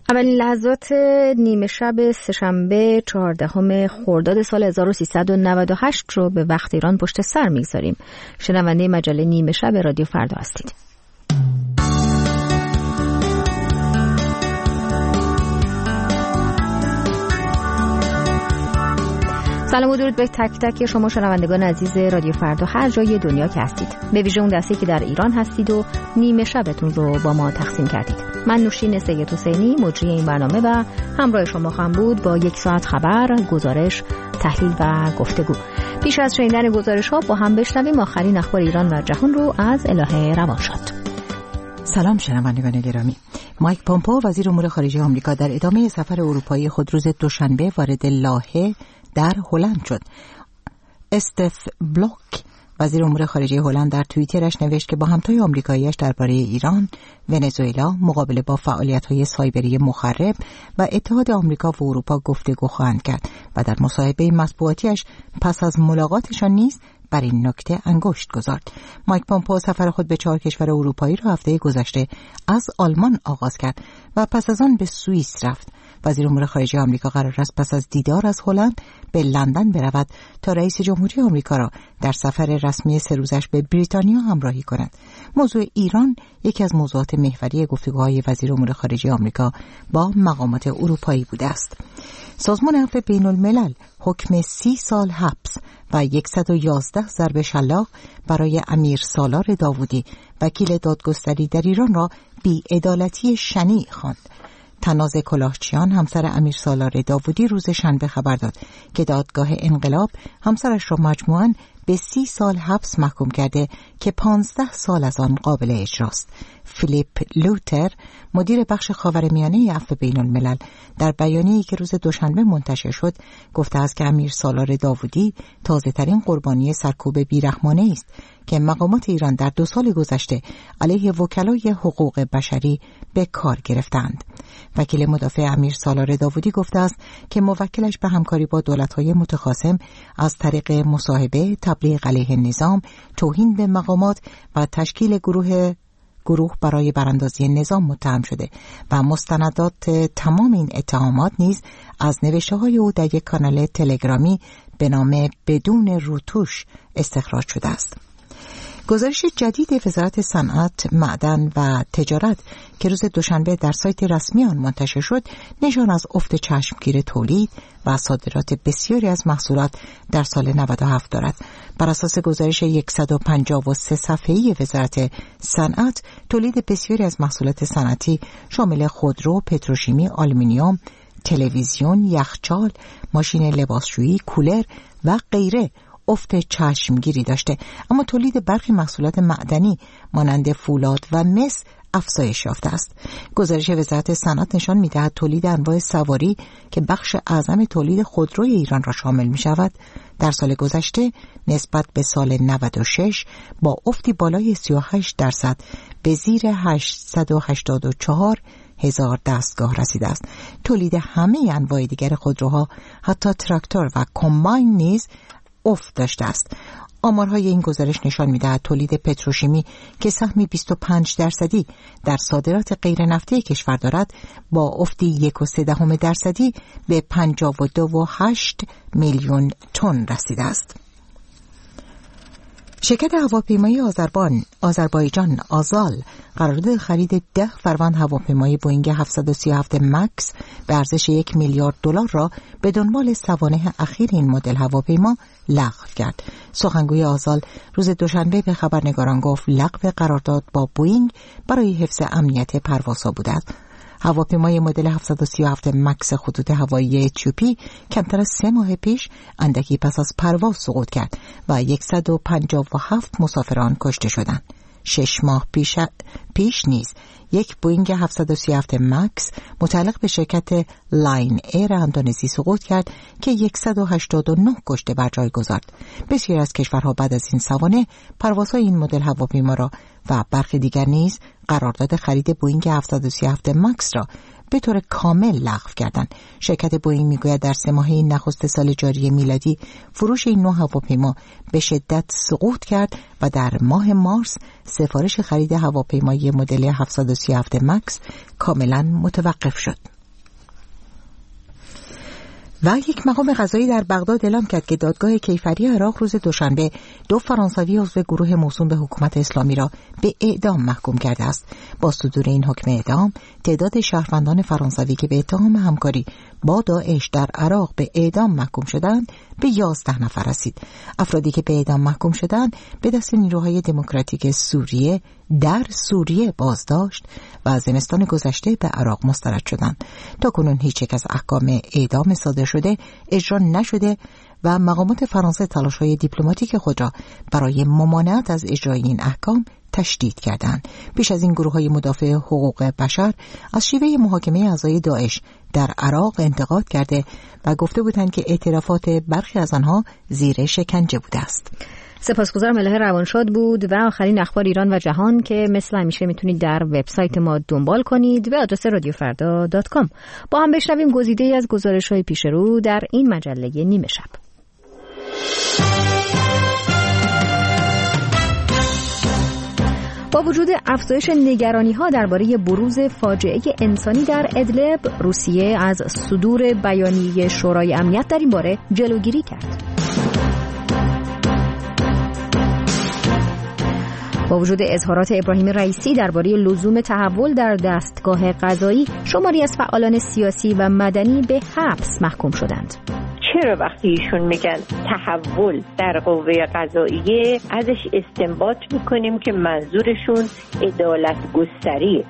اولین لحظات نیمه شب سه‌شنبه 14 خرداد سال 1398 رو به وقت ایران پشت سر میگذاریم. شنونده مجله نیمه شب رادیو فردا هستید. سلام و درود به تک تک شما شنوندگان عزیز رادیو فردا هر جای دنیا که هستید، به ویژه اون دستی که در ایران هستید و نیمه شبتون رو با ما تقسیم کردید. من نوشین سید حسینی مجری این برنامه و همراه شما خواهم بود با 1 ساعت خبر، گزارش، تحلیل و گفتگو. پیش از شنیدن گزارش ها با هم بشنویم آخرین اخبار ایران و جهان رو از الهه روانشاد. سلام شنوندگان گرامی. مایک پومپئو وزیر امور خارجه آمریکا در ادامه سفر اروپایی خود روز دوشنبه وارد لاهه در هلند شد. استف بلوک وزیر امور خارجه هلند در توییترش نوشت که با همتای آمریکایی‌اش درباره ایران، ونزوئلا، مقابله با فعالیت‌های سایبری مخرب و اتحاد آمریکا و اروپا گفتگو خواهند کرد و در مصاحبه مطبوعاتی‌اش پس از ملاقاتشان نیز بر این نکته انگشت گذارد. مایک پومپئو سفر خود به 4 کشور اروپایی را هفته گذشته از آلمان آغاز کرد و پس از آن به سوئیس رفت. وزیر امور خارجه آمریکا قرار است پس از دیدار از هلند به لندن برود تا رئیس جمهوری آمریکا را در سفر رسمی 3 روزش به بریتانیا همراهی کند. موضوع ایران یکی از موضوعات محوری گفتگوهای وزیر امور خارجه آمریکا با مقامات اروپایی بوده است. سازمان عفو بین الملل حکم 30 سال حبس و 111 ضرب شلاق برای امیر سالار داوودی، وکیل دادگستری در ایران، را بی‌عدالتی شنیع خواند. تناز کلاهچیان همسر امیر سالار داوودی روز شنبه خبر داد که دادگاه انقلاب همسرش را مجموعاً به 30 سال حبس محکوم کرده که 15 سال از آن قابل اجراست. فیلیپ لوتر مدیر بخش خاورمیانه عفو بین الملل در بیانیه‌ای که روز دوشنبه منتشر شد گفته است که امیر سالار داوودی تازه‌ترین قربانی سرکوب بیرحمانه است که مقامات ایران در 2 سال گذشته علیه وکلای حقوق بشری به کار گرفتند. وکیل مدافع امیر سالار داوودی گفته است که موکلش به همکاری با دولت‌های متخاصم از طریق مصاحبه، تبلیغ علیه نظام، توهین به مقامات و تشکیل گروه برای براندازی نظام متهم شده و مستندات تمام این اتهامات نیز از نوشته‌های او در یک کانال تلگرامی به نام بدون روتوش استخراج شده است. گزارش جدید وزارت صنعت، معدن و تجارت که روز دوشنبه در سایت رسمی آن منتشر شد، نشان از افت چشمگیر تولید و صادرات بسیاری از محصولات در سال 97 دارد. بر اساس گزارش 153 صفحه‌ای وزارت صنعت، تولید بسیاری از محصولات صنعتی شامل خودرو، پتروشیمی، آلومینیوم، تلویزیون، یخچال، ماشین لباسشویی، کولر و غیره افت چشمگیری داشته، اما تولید برخی محصولات معدنی مانند فولاد و مس افزایش یافته است. گزارش وزارت صنعت نشان می‌دهد تولید انواع سواری که بخش اعظم تولید خودروی ایران را شامل می‌شود، در سال گذشته نسبت به سال 96 با افتی بالای 38% به زیر 884,000 دستگاه رسیده است. تولید همه انواع دیگر خودروها، حتی تراکتور و کمباین نیز افت داشته است. آمارهای این گزارش نشان می‌دهد تولید پتروشیمی که سهمی 25% در صادرات غیر نفتی کشور دارد، با افتی 1.3% به 52.8 میلیون تن رسیده است. شرکت هواپیمایی آذربایجان آزال قرارداد خرید 10 فروند هواپیمای بوئینگ 737 مکس به ارزش $1 میلیارد را به دنبال سوانح اخیر این مدل هواپیما لغو کرد. سخنگوی آزال روز دوشنبه به خبرنگاران گفت لغو قرارداد با بوئینگ برای حفظ امنیت پروازها بوده است. هواپیمای مدل 737 مکس خطوط هوایی اتیوپی کمتر از 3 ماه پیش اندکی پس از پرواز سقوط کرد و 157 مسافران کشته شدند. 6 ماه پیش نیز یک بوئینگ 737 مکس متعلق به شرکت لاین ایر اندونزی سقوط کرد که 189 کشته بر جای گذارد. بسیاری از کشورها بعد از این سوانح پروازهای این مدل هواپیما را و برخی دیگر نیز قرارداد خرید بوئینگ 737 مکس را به طور کامل لغو کردند. شرکت بوئینگ میگوید در 3 ماهه نخست سال جاری میلادی فروش این نوع هواپیما به شدت سقوط کرد و در ماه مارس سفارش خرید هواپیمای مدل 737 مکس کاملا متوقف شد. و یک مقام قضایی در بغداد اعلام کرد که دادگاه کیفری عراق روز دوشنبه 2 فرانسوی عضو گروه موسوم به حکومت اسلامی را به اعدام محکوم کرده است. با صدور این حکم اعدام، تعداد شهروندان فرانسوی که به اتهام همکاری با داعش در عراق به اعدام محکوم شدند به 11 نفر رسید. افرادی که به اعدام محکوم شدند به دست نیروهای دموکراتیک سوریه در سوریه بازداشت و از زمستان گذشته به عراق مسترد شدند. تاکنون هیچ یک از احکام اعدام صادر شده اجرا نشده و مقامات فرانسه تلاش‌های دیپلماتیک خود را برای ممانعت از اجرای این احکام تشدید کردند. پیش از این گروه‌های مدافع حقوق بشر از شیوه محاکمه اعضای داعش در عراق انتقاد کرده و گفته بودند که اعترافات برخی از آنها زیر شکنجه بوده است. سپاسگزارم. الهه روانشاد بود و آخرین اخبار ایران و جهان که مثل همیشه میتونید در وبسایت ما دنبال کنید و آدرس رادیوفردا.com. با هم بشنویم گزیده‌ای از گزارش‌های پیش رو در این مجله نیمه شب. با وجود افزایش نگرانی‌ها درباره بروز فاجعه انسانی در ادلب، روسیه از صدور بیانیه شورای امنیت در این باره جلوگیری کرد. با وجود اظهارات ابراهیم رئیسی درباره لزوم تحول در دستگاه قضایی، شماری از فعالان سیاسی و مدنی به حبس محکوم شدند. چرا وقتی ایشون میگن تحول در قوه قضاییه ازش استنباط میکنیم که منظورشون عدالت گستریه؟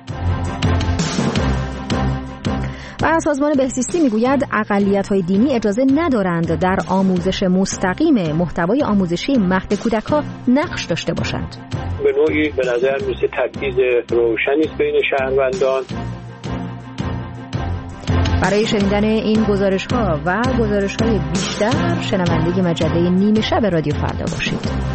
و سازمان بهزیستی میگوید اقلیت‌های دینی اجازه ندارند در آموزش مستقیم محتوای آموزشی مهد کودک‌ها نقش داشته باشند. به نوعی به نظر میسه تبعیض روشنی است بین شهروندان. برای شنیدن این گزارش‌ها و گزارش‌های بیشتر شنونده مجله نیمه شب رادیو فردا باشید.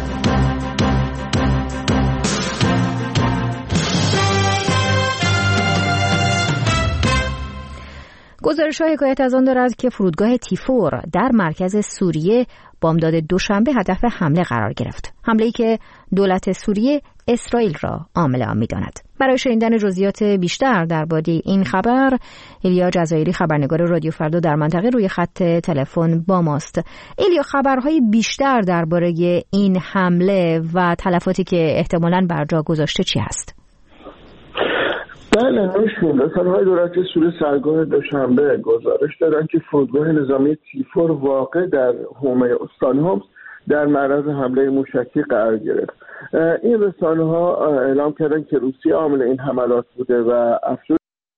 گزارش‌ها حکایت از آن دارد که فرودگاه تیفور در مرکز سوریه بامداد دوشنبه هدف حمله قرار گرفت. حمله‌ای که دولت سوریه اسرائیل را عامل آن می‌داند. برای شنیدن جزئیات بیشتر درباره این خبر، ایلیا جزایری خبرنگار رادیو فردا در منطقه روی خط تلفن با ماست. ایلیا، خبرهای بیشتر درباره این حمله و تلفاتی که احتمالاً بر جا گذاشته چی هست؟ بله، نوشون رسانه‌های دولت سوریه سرگاه دوشنبه گزارش دادند که فرودگاه نظامی تیفور واقع در حومه استان هومس در معرض حمله موشکی قرار گرفت. این رسانه‌ها اعلام کردند که روسیه عامل این حملات بوده و افزود.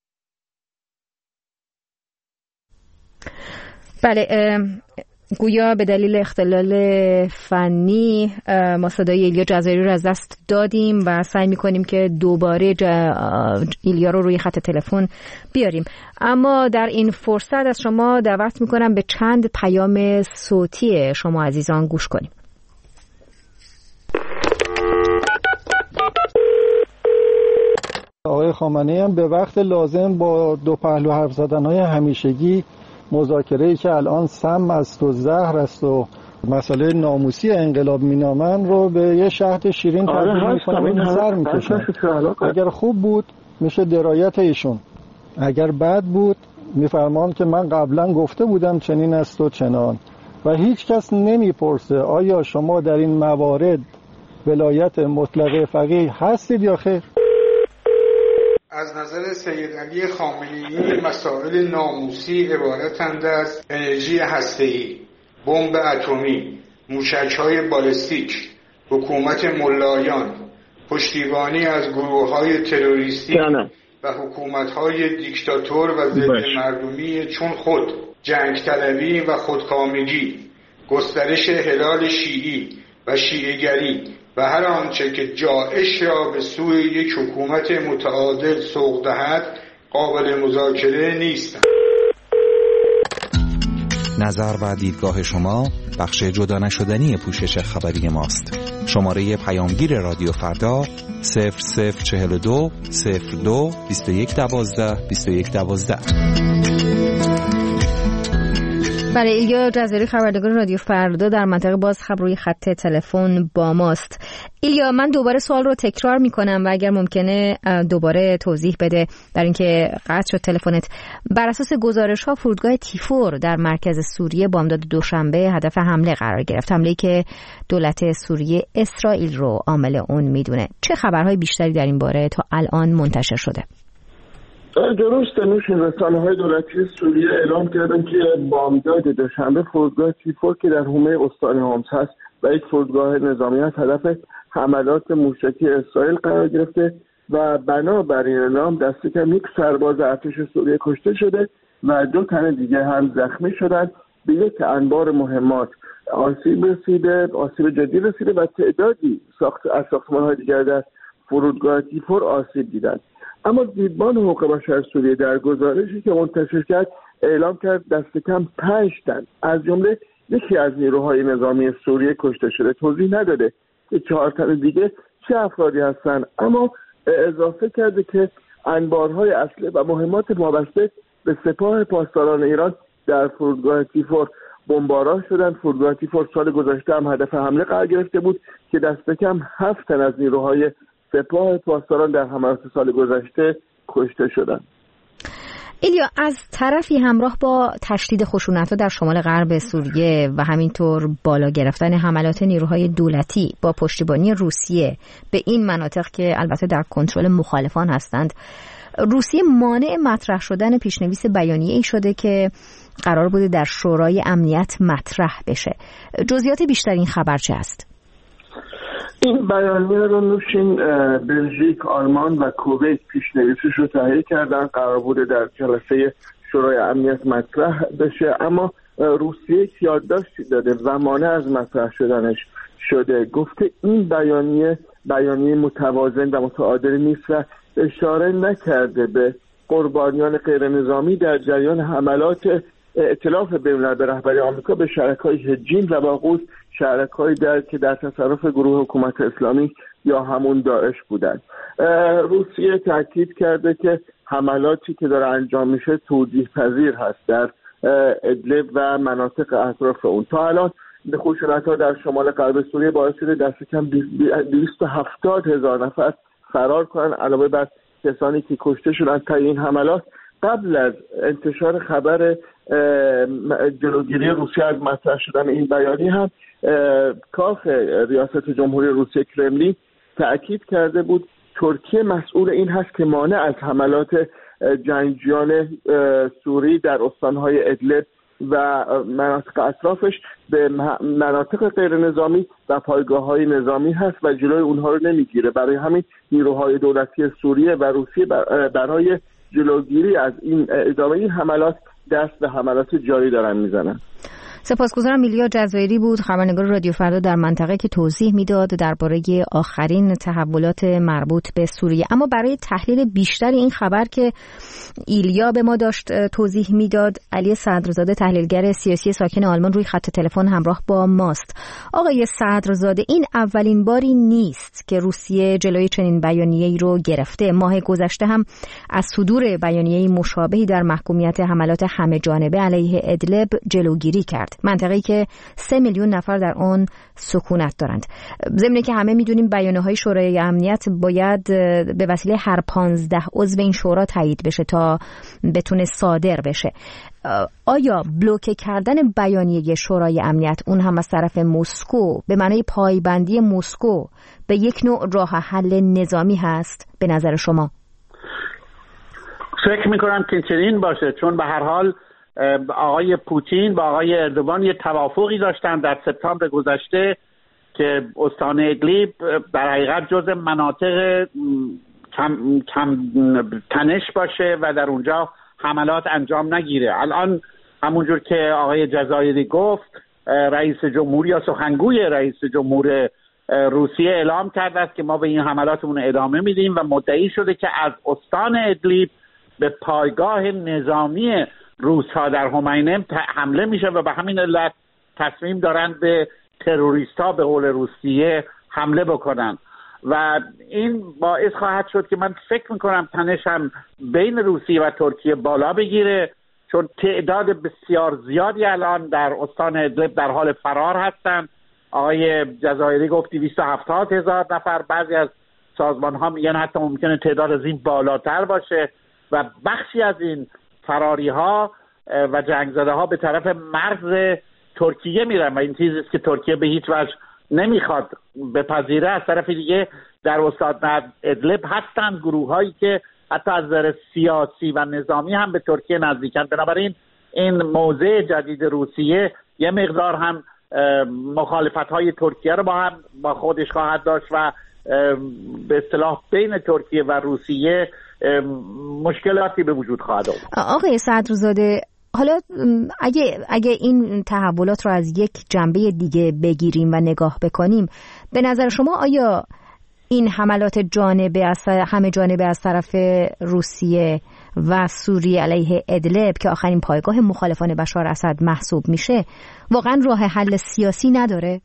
بله، گویا به دلیل اختلال فنی ما صدای ایلیا جزایری رو از دست دادیم و سعی می‌کنیم که دوباره ایلیا رو روی خط تلفن بیاریم. اما در این فرصت از شما دعوت می‌کنم به چند پیام صوتی شما عزیزان گوش کنیم. آقای خامنه‌ای هم به وقت لازم با دو پهلو حرف زدن‌های همیشگی مذاکره‌ای که الان سم است و زهر است و مسئله ناموسی انقلاب مینامن رو به یه شهد شیرین تبدیل می‌کنه، این سر می‌کشن. اگر خوب بود میشه درایت ایشون، اگر بد بود میفرمان که من قبلا گفته بودم چنین است و چنان، و هیچ کس نمیپرسه آیا شما در این موارد ولایت مطلقه فقیه هستید یا خیر. از نظر سید علی خامنه‌ای مسائل ناموسی عبارتند از انرژی هسته‌ای، بمب اتمی، موشک‌های بالستیک، حکومت ملایان، پشتیبانی از گروه‌های تروریستی و حکومت‌های دیکتاتور و ضد مردمی چون خود، جنگ طلبی و خودکامگی، گسترش هلال شیعی و شیعه‌گری و هر آنچه که جائش را به سوی یک حکومت متعادل سوق دهد قابل مذاکره نیست. نظر و دیدگاه شما بخش جدا نشدنی پوشش خبری ماست. شماره پیامگیر رادیو فردا 0042 02 21 12 21 12. برای ایلیا جزایری خبرنگار رادیو فردا در منطقه بازخب روی خط تلفن با ماست. ایلیا، من دوباره سوال رو تکرار میکنم و اگر ممکنه دوباره توضیح بده برای اینکه قطع شد تلفنت. بر اساس گزارش ها فرودگاه تیفور در مرکز سوریه بامداد دوشنبه هدف حمله قرار گرفت، حمله‌ای که دولت سوریه اسرائیل رو عامل اون میدونه. چه خبرهای بیشتری در این باره تا الان منتشر شده؟ درسته، نوشین رسانه‌های دولتی سوریه اعلام کردن که بامداد دوشنبه فرودگاه تیفور که در حومه استان حمص هست و یک فرودگاه نظامی است هدف حملات موشکی اسرائیل قرار گرفته و بنابر این اعلام دست کم یک سرباز ارتش سوریه کشته شده و 2 تن دیگه هم زخمی شدند. به یک انبار مهمات آسیب جدی رسیده و تعدادی از ساختمان‌های دیگر در فرودگاه تیفور آسیب دیدند. اما دیدبان حقوق بشر سوریه در گزارشی که منتشر کرد اعلام کرد دست کم 5 تن از جمله یکی از نیروهای نظامی سوریه کشته شده. توضیح نداده که 4 تن دیگه چه افرادی هستند، اما اضافه کرده که انبارهای اسلحه و مهمات وابسته به سپاه پاسداران ایران در فرودگاه تیفور بمباران شدند. فرودگاه تیفور سال گذشته هم هدف حمله قرار گرفته بود که دست کم 7 تن از نیروهای سپاه پاسداران در حملات سال گذشته کشته شدند. ایلیا، از طرفی همراه با تشدید خشونت‌ها در شمال غرب سوریه و همینطور بالا گرفتن حملات نیروهای دولتی با پشتیبانی روسیه به این مناطق که البته در کنترل مخالفان هستند، روسیه مانع مطرح شدن پیشنویس بیانیه‌ای شده که قرار بوده در شورای امنیت مطرح بشه. جزئیات بیشتر این خبر چه است؟ این بیانیه رو نوشین بلژیک، آلمان و کویت پیشنویسش رو تهیه کردن، قرار بوده در جلسه شورای امنیت مطرح بشه، اما روسیه یادداشتی داده و مانع از مطرح شدنش شده. گفته این بیانیه متوازن و متعادل نیست و اشاره نکرده به قربانیان غیر نظامی در جریان حملات ائتلاف بین‌الملل به رهبری آمریکا به شرکای هجین و باغوز، شرکایی که در تصرف گروه حکومت اسلامی یا همون داعش بودند. روسیه تاکید کرده که حملاتی که داره انجام میشه توجیه پذیر هست در ادلب و مناطق اطراف اون. تا الان خشونت‌ها در شمال غرب سوریه باعث شده دست کم 270,000 نفر فرار کنن، علاوه بر کسانی که کشته شدن تا این حملات. قبل از انتشار خبر جلوگیری روسیه از مطرح شدن این بیانیه هم کاخ ریاست جمهوری روسیه کرملین تأکید کرده بود ترکیه مسئول این هست که مانع از حملات جنگجویان سوری در استانهای ادلب و مناطق اطرافش به مناطق غیر نظامی و پایگاه‌های نظامی هست و جلوی اونها رو نمیگیره. برای همین نیروهای دولتی سوریه و روسیه برای جلوگیری از این ادامه این حملات دست به حملات جاری دارن میزنن. سپاسگزارم. ایلیا جزایری بود، خبرنگار رادیو فردا در منطقه، که توضیح میداد درباره آخرین تحولات مربوط به سوریه. اما برای تحلیل بیشتر این خبر که ایلیا به ما داشت توضیح میداد، علی صدرزاده تحلیلگر سیاسی ساکن آلمان روی خط تلفن همراه با ماست. آقای صدرزاده، این اولین باری نیست که روسیه جلوی چنین بیانیه‌ای رو گرفته. ماه گذشته هم از صدور بیانیه‌ای مشابهی در محکومیت حملات همه جانبه علیه ادلب جلوگیری کرد، منطقه‌ای که 3 میلیون نفر در آن سکونت دارند. ضمن که همه میدونیم بیانیه‌های شورای امنیت باید به وسیله هر 15 عضو این شورا تایید بشه تا بتونه صادر بشه. آیا بلوکه کردن بیانیه شورای امنیت، اون هم از طرف مسکو، به معنای پایبندی مسکو به یک نوع راه حل نظامی هست به نظر شما؟ فکر می‌کنم که چنین باشه، چون به هر حال آقای پوتین با آقای اردوغان یه توافقی داشتن در سپتامبر گذشته که استان ادلیب در حقیقت جزء مناطق کم تنش باشه و در اونجا حملات انجام نگیره. الان همونجور که آقای جزایری گفت، رئیس جمهوری یا سخنگوی رئیس جمهور روسیه اعلام کرده است که ما به این حملاتمون ادامه میدیم و مدعی شده که از استان ادلیب به پایگاه نظامی روس‌ها در همینم حمله میشه و به همین علت تصمیم دارن به تروریست‌ها به قول روسیه حمله بکنن و این باعث خواهد شد که من فکر میکنم تنش هم بین روسیه و ترکیه بالا بگیره، چون تعداد بسیار زیادی الان در استان ادلب در حال فرار هستند. آقای جزایری گفت 270,000 نفر، بعضی از سازمان ها میگن حتی ممکنه تعداد از این بالاتر باشه و بخشی از این فراری ها و جنگ زده ها به طرف مرز ترکیه میرن و این چیزی است که ترکیه به هیچ وجه نمیخواد بپذیره. از طرف دیگه در استان ادلب هستند گروه هایی که حتی از نظر سیاسی و نظامی هم به ترکیه نزدیکن. بنابراین این موضع جدید روسیه یه مقدار هم مخالفت های ترکیه رو با خودش خواهد داشت و به اصطلاح بین ترکیه و روسیه مشکلاتی به وجود خواهد آورد. آقای صدرزاده، حالا اگه این تحولات رو از یک جنبه دیگه بگیریم و نگاه بکنیم، به نظر شما آیا این حملات همه جانبه از طرف روسیه و سوریه علیه ادلب که آخرین پایگاه مخالفان بشار اسد محسوب میشه واقعا راه حل سیاسی نداره؟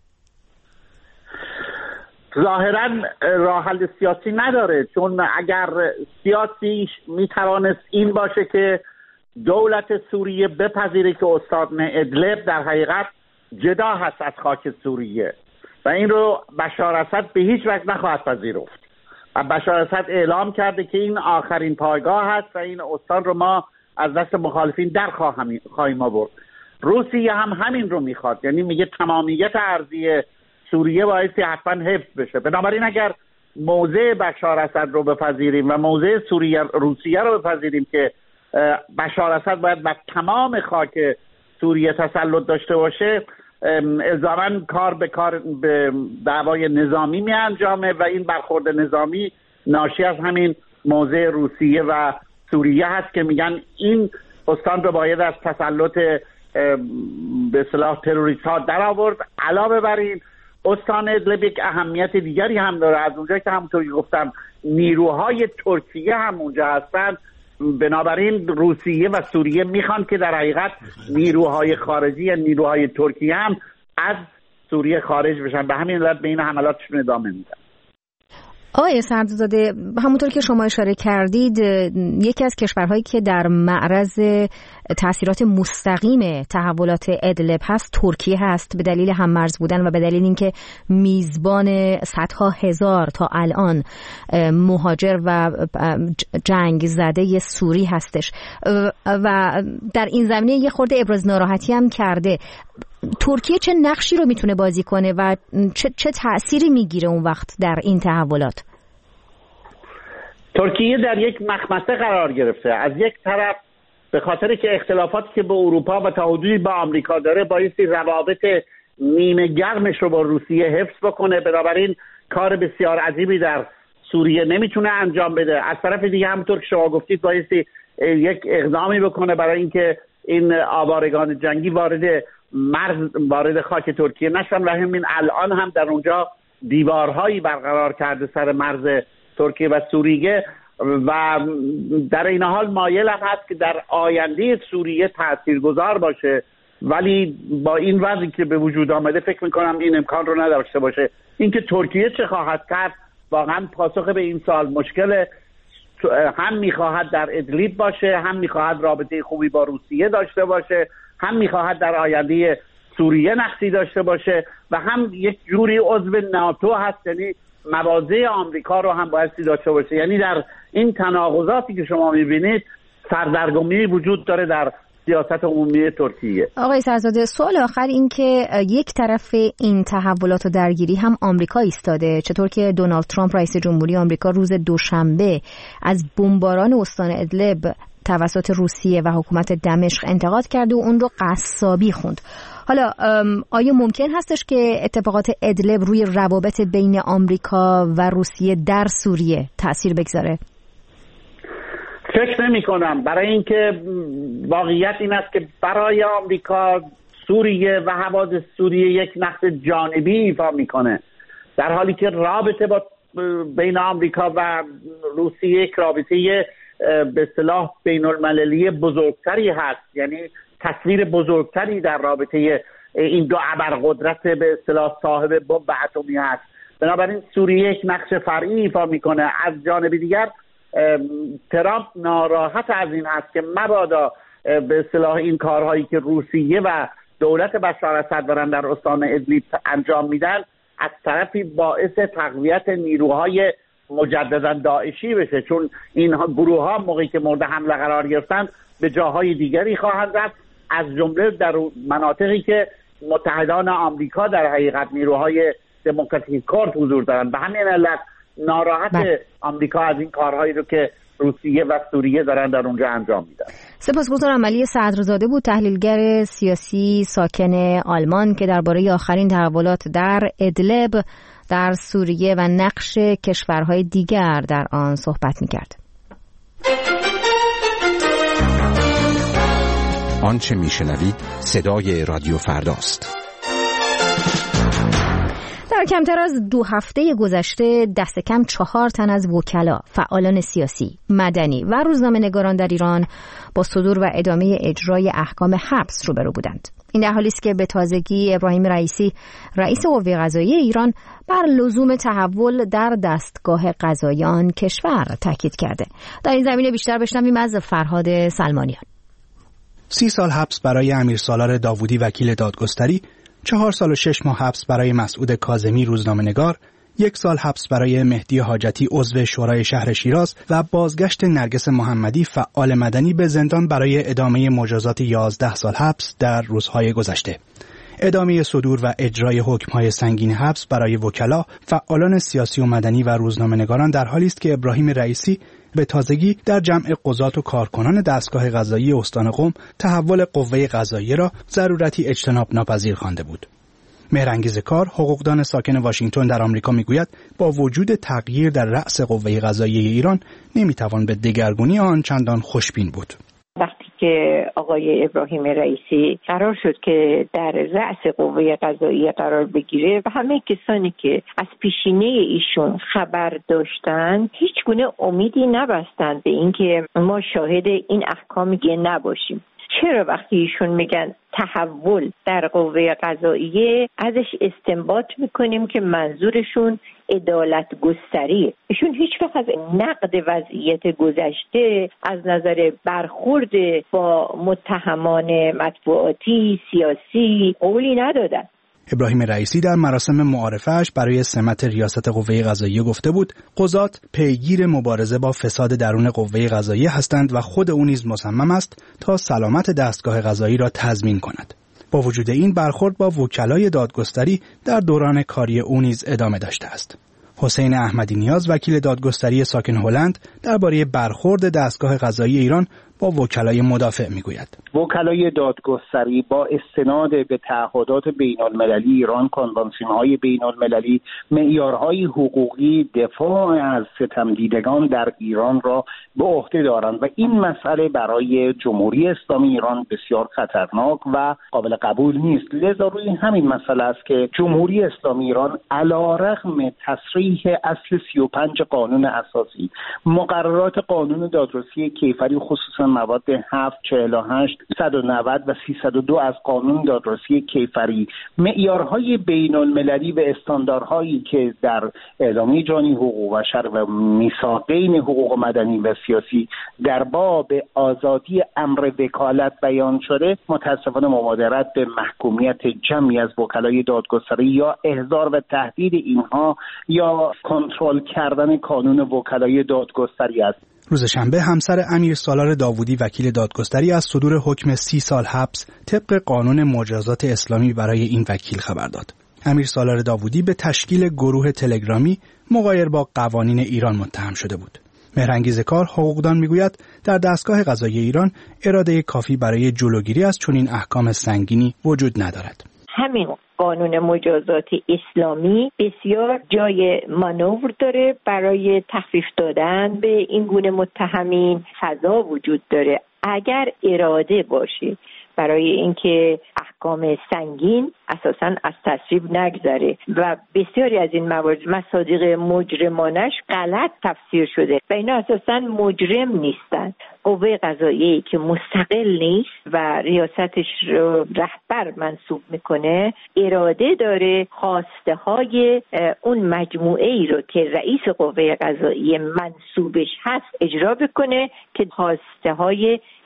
ظاهرا راه حل سیاسی نداره، چون اگر سیاسیش میتوانست این باشه که دولت سوریه بپذیره که استان ادلب در حقیقت جدا هست از خاک سوریه و این رو بشار اسد به هیچ وجه نخواهد پذیرفت و بشار اسد اعلام کرده که این آخرین پایگاه هست و این استان رو ما از دست مخالفین در خواهیم آورد. روسیه هم همین رو میخواد، یعنی میگه تمامیت ارضی سوریه بایستی حتما حفظ بشه. بنابراین اگر موضع بشار اسد رو بپذیریم و موضع روسیه رو بپذیریم که بشار اسد باید بر تمام خاک سوریه تسلط داشته باشه، الزاماً کار به دعوای نظامی می انجامه و این برخورد نظامی ناشی از همین موضع روسیه و سوریه هست که میگن این استان رو باید از تسلط به اصطلاح تروریست ها در آورد. علاوه بر این استان ادلب یک اهمیت دیگری هم داره، از اونجا که همونطور که گفتم نیروهای ترکیه هم اونجا هستند، بنابراین روسیه و سوریه میخوان که در حقیقت نیروهای خارجی یا نیروهای ترکیه هم از سوریه خارج بشن، به همین علت به این حملاتشون ادامه میدن. آقای صدرزاده، همونطور که شما اشاره کردید یکی از کشورهایی که در معرض تأثیرات مستقیم تحولات ادلب هست ترکیه هست، به دلیل هم‌مرز بودن و به دلیل اینکه میزبان صدها هزار تا الان مهاجر و جنگ زده سوری هستش و در این زمینه یه خورده ابراز ناراحتی هم کرده. ترکیه چه نقشی رو میتونه بازی کنه و چه تأثیری میگیره اون وقت در این تحولات؟ ترکیه در یک مخمسه قرار گرفته. از یک طرف به خاطر که اختلافاتی که با اروپا و تا حدودی با آمریکا داره بایستی روابط نیمه گرمش رو با روسیه حفظ بکنه، بنابراین کار بسیار عجیبی در سوریه نمیتونه انجام بده. از طرف دیگه همونطور که شما گفتید بایستی یک اقدامی بکنه برای اینکه این آوارگان جنگی وارد خاک ترکیه نشن و همین الان هم در اونجا دیوارهایی برقرار کرده سر مرز ترکیه و سوریه و در این حال مایل هم هست که در آینده سوریه تاثیرگذار باشه، ولی با این وضعی که به وجود آمده فکر میکنم این امکان رو نداشته باشه. اینکه ترکیه چه خواهد کرد واقعا پاسخ به این سال مشکل، هم میخواهد در ادلیب باشه، هم میخواهد رابطه خوبی با روسیه داشته باشه، هم میخواهد در آینده سوریه نقشی داشته باشه و هم یک جوری عضو ناتو هست، یعنی مواضع آمریکا رو هم باید داشته باشه. یعنی در این تناقضاتی که شما میبینید سردرگمی وجود داره در سیاست عمومی ترکیه. آقای صدرزاده، سوال آخر این که یک طرف این تحولات و درگیری هم آمریکا ایستاده، چطور که دونالد ترامپ رئیس جمهوری آمریکا روز دوشنبه از بمباران استان ادلب توسط روسیه و حکومت دمشق انتقاد کرد و اون رو قصابی خوند. حالا آیا ممکن هستش که اتفاقات ادلب روی روابط بین آمریکا و روسیه در سوریه تأثیر بگذاره؟ فکر نمی کنم، برای اینکه واقعیت این است که برای آمریکا سوریه و حوادث سوریه یک نقش جانبی ایفا میکنه، در حالی که رابطه بین آمریکا و روسیه یک رابطه به اصطلاح بین المللی بزرگتری هست، یعنی تصویر بزرگتری در رابطه این دو ابرقدرت به اصطلاح صاحب بمب اتمی هست. بنابراین سوریه یک نقش فرعی ایفا میکنه. از جانب دیگر ترامپ ناراحت از این هست که مبادا به اصطلاح این کارهایی که روسیه و دولت بشار اسد دارن در استان ادلیب انجام میدن از طرفی باعث تقویت نیروهای مجددا داعشی بشه، چون این گروه ها موقعی که مورد حمله قرار گرفتن به جاهای دیگری خواهند رفت، از جمله در مناطقی که متحدان آمریکا در حقیقت نیروهای دموکراتیک کرد حضور دارن. به همین علت ناراحت آمریکا از این کارهایی رو که روسیه و سوریه دارن در اونجا انجام میدن. سپاسگزارم. علی صدرزاده بود، تحلیلگر سیاسی ساکن آلمان که درباره آخرین تحولات در ادلب در سوریه و نقش کشورهای دیگر در آن صحبت می‌کرد. آنچه میشنوید صدای رادیو فرداست. در کمتر از 2 هفته گذشته دست کم 4 تن از وکلا، فعالان سیاسی، مدنی و روزنامه‌نگاران در ایران با صدور و ادامه اجرای احکام حبس روبرو بودند. این در حالی است که به تازگی ابراهیم رئیسی رئیس قوه قضاییه ایران بر لزوم تحول در دستگاه قضایی آن کشور تاکید کرده. در این زمینه بیشتر بشنویم از فرهاد سلمانیان. 30 سال حبس برای امیر سالار داوودی وکیل دادگستری، 4 سال و 6 ماه حبس برای مسعود کاظمی روزنامه‌نگار، 1 سال حبس برای مهدی حاجتی عضو شورای شهر شیراز و بازگشت نرگس محمدی فعال مدنی به زندان برای ادامه مجازات 11 سال حبس در روزهای گذشته. ادامه صدور و اجرای حکم‌های سنگین حبس برای وکلا، فعالان سیاسی و مدنی و روزنامه‌نگاران در حالی است که ابراهیم رئیسی به تازگی در جمع قضات و کارکنان دستگاه قضایی استان قم تحول قوه قضاییه را ضرورتی اجتناب ناپذیر خوانده بود. مهرانگیز کار، حقوقدان ساکن واشنگتن در آمریکا میگوید با وجود تغییر در رأس قوه قضاییه ایران نمیتوان به دگرگونی آن چندان خوشبین بود. وقتی که آقای ابراهیم رئیسی قرار شد که در رأس قوه قضاییه قرار بگیره و همه کسانی که از پیشینه ایشون خبر داشتن هیچ گونه امیدی نبستند به اینکه ما شاهد این احکامی نباشیم. چرا وقتی ایشون میگن تحول در قوه قضاییه ازش استنباط میکنیم که منظورشون عدالت گستریه. ایشون هیچ وقت از نقد وضعیت گذشته از نظر برخورد با متهمان مطبوعاتی سیاسی قولی ندادن. ابراهیم رئیسی در مراسم معارفه‌اش برای سمت ریاست قوه قضاییه گفته بود قضات پیگیر مبارزه با فساد درون قوه قضاییه هستند و خود او نیز مصمم است تا سلامت دستگاه قضایی را تضمین کند. با وجود این برخورد با وکلای دادگستری در دوران کاری او نیز ادامه داشته است. حسین احمدی نیاز وکیل دادگستری ساکن هلند درباره برخورد دستگاه قضایی ایران با وکلای مدافع میگوید. وکلای دادگستری با استناد به تعهدات بین‌المللی ایران، کنوانسیون‌های بین‌المللی، معیارهای حقوقی دفاع از ستمدیدگان در ایران را به عهده دارند و این مسئله برای جمهوری اسلامی ایران بسیار خطرناک و قابل قبول نیست. لذا روی همین مسئله است که جمهوری اسلامی ایران علیرغم تصریح اصل 35 قانون اساسی، مقررات قانون دادرسی کیفری خصوصا مواد 7، 48، 190 و 302 از قانون دادرسی کیفری، معیارهای بین‌المللی و استانداردهایی که در اعلامیه جهانی حقوق بشر و میثاقین حقوق مدنی و سیاسی در باب آزادی امر وکالت بیان شده، متاسفانه مبادرت به محکومیت جمعی از وکلای دادگستری یا احضار و تهدید اینها یا کنترل کردن کانون وکلای دادگستری است. روز شنبه همسر امیر سالار داوودی وکیل دادگستری از صدور حکم 30 سال حبس طبق قانون مجازات اسلامی برای این وکیل خبر داد. امیر سالار داوودی به تشکیل گروه تلگرامی مغایر با قوانین ایران متهم شده بود. مهرانگیز کار، حقوقدان میگوید در دستگاه قضایی ایران اراده کافی برای جلوگیری از چنین احکام سنگینی وجود ندارد. همین قانون مجازات اسلامی بسیار جای مانور داره برای تخفیف دادن به این گونه متهمین. فضا وجود داره اگر اراده باشه برای اینکه احکام سنگین اساساً از تصویب نگذره و بسیاری از این موارد مصادیق مجرمانش غلط تفسیر شده و اینا اساساً مجرم نیستن. قوه قضاییه که مستقل نیست و ریاستش رو رهبر منصوب میکنه اراده داره خواسته های اون مجموعه ای رو که رئیس قوه قضاییه منصوبش هست اجرا بکنه که خواسته های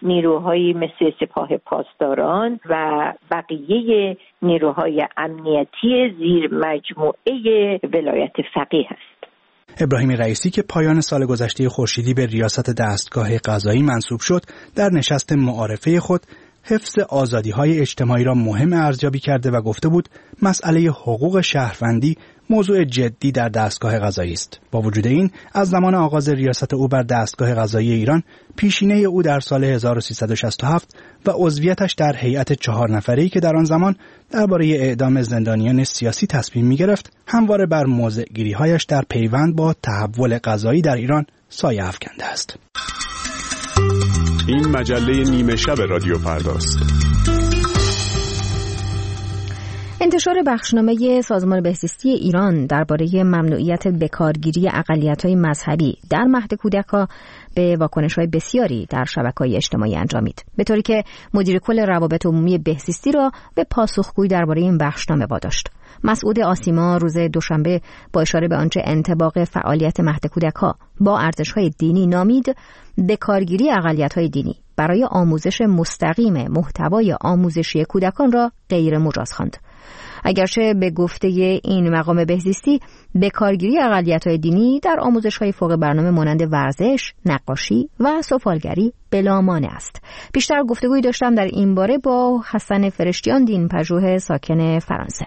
نیروهایی مثل سپاه پاسداران و بقیه نیروهای امنیتی زیر مجموعه ولایت فقیه است. ابراهیم رئیسی که پایان سال گذشته خورشیدی به ریاست دستگاه قضایی منصوب شد، در نشست معارفه خود حفظ آزادی‌های اجتماعی را مهم ارزیابی کرده و گفته بود مسئله حقوق شهروندی موضوع جدی در دستگاه قضایی است. با وجود این، از زمان آغاز ریاست او بر دستگاه قضایی ایران، پیشینه او در سال 1367 و عضویتش در هیئت 4 نفره‌ای که در آن زمان درباره اعدام زندانیان سیاسی تصمیم می‌گرفت، همواره بر موضع‌گیری‌هایش در پیوند با تحول قضایی در ایران سایه افکنده است. این مجله نیمه شب رادیو فرداست. انتشار بخشنامه سازمان بهزیستی ایران درباره ممنوعیت بکارگیری اقلیت‌های مذهبی در مهد کودک‌ها به واکنش‌های بسیاری در شبکه‌های اجتماعی انجامید، به طوری که مدیر کل روابط عمومی بهزیستی را به پاسخگویی درباره این بخشنامه واداشت. مسعود آسیما روز دوشنبه با اشاره به آنچه انطباق فعالیت مهد کودک‌ها با ارزش‌های دینی نامید، بکارگیری اقلیت‌های دینی برای آموزش مستقیم محتوای آموزشی کودکان را غیر مجاز خواند. اگرچه به گفته این مقام بهزیستی بکارگیری اقلیت‌های دینی در آموزش‌های فوق برنامه مانند ورزش، نقاشی و سفالگری بلا مانع است. بیشتر گفتگویی داشتم در این باره با حسن فرشتیان، دین‌پژوه ساکن فرانسه.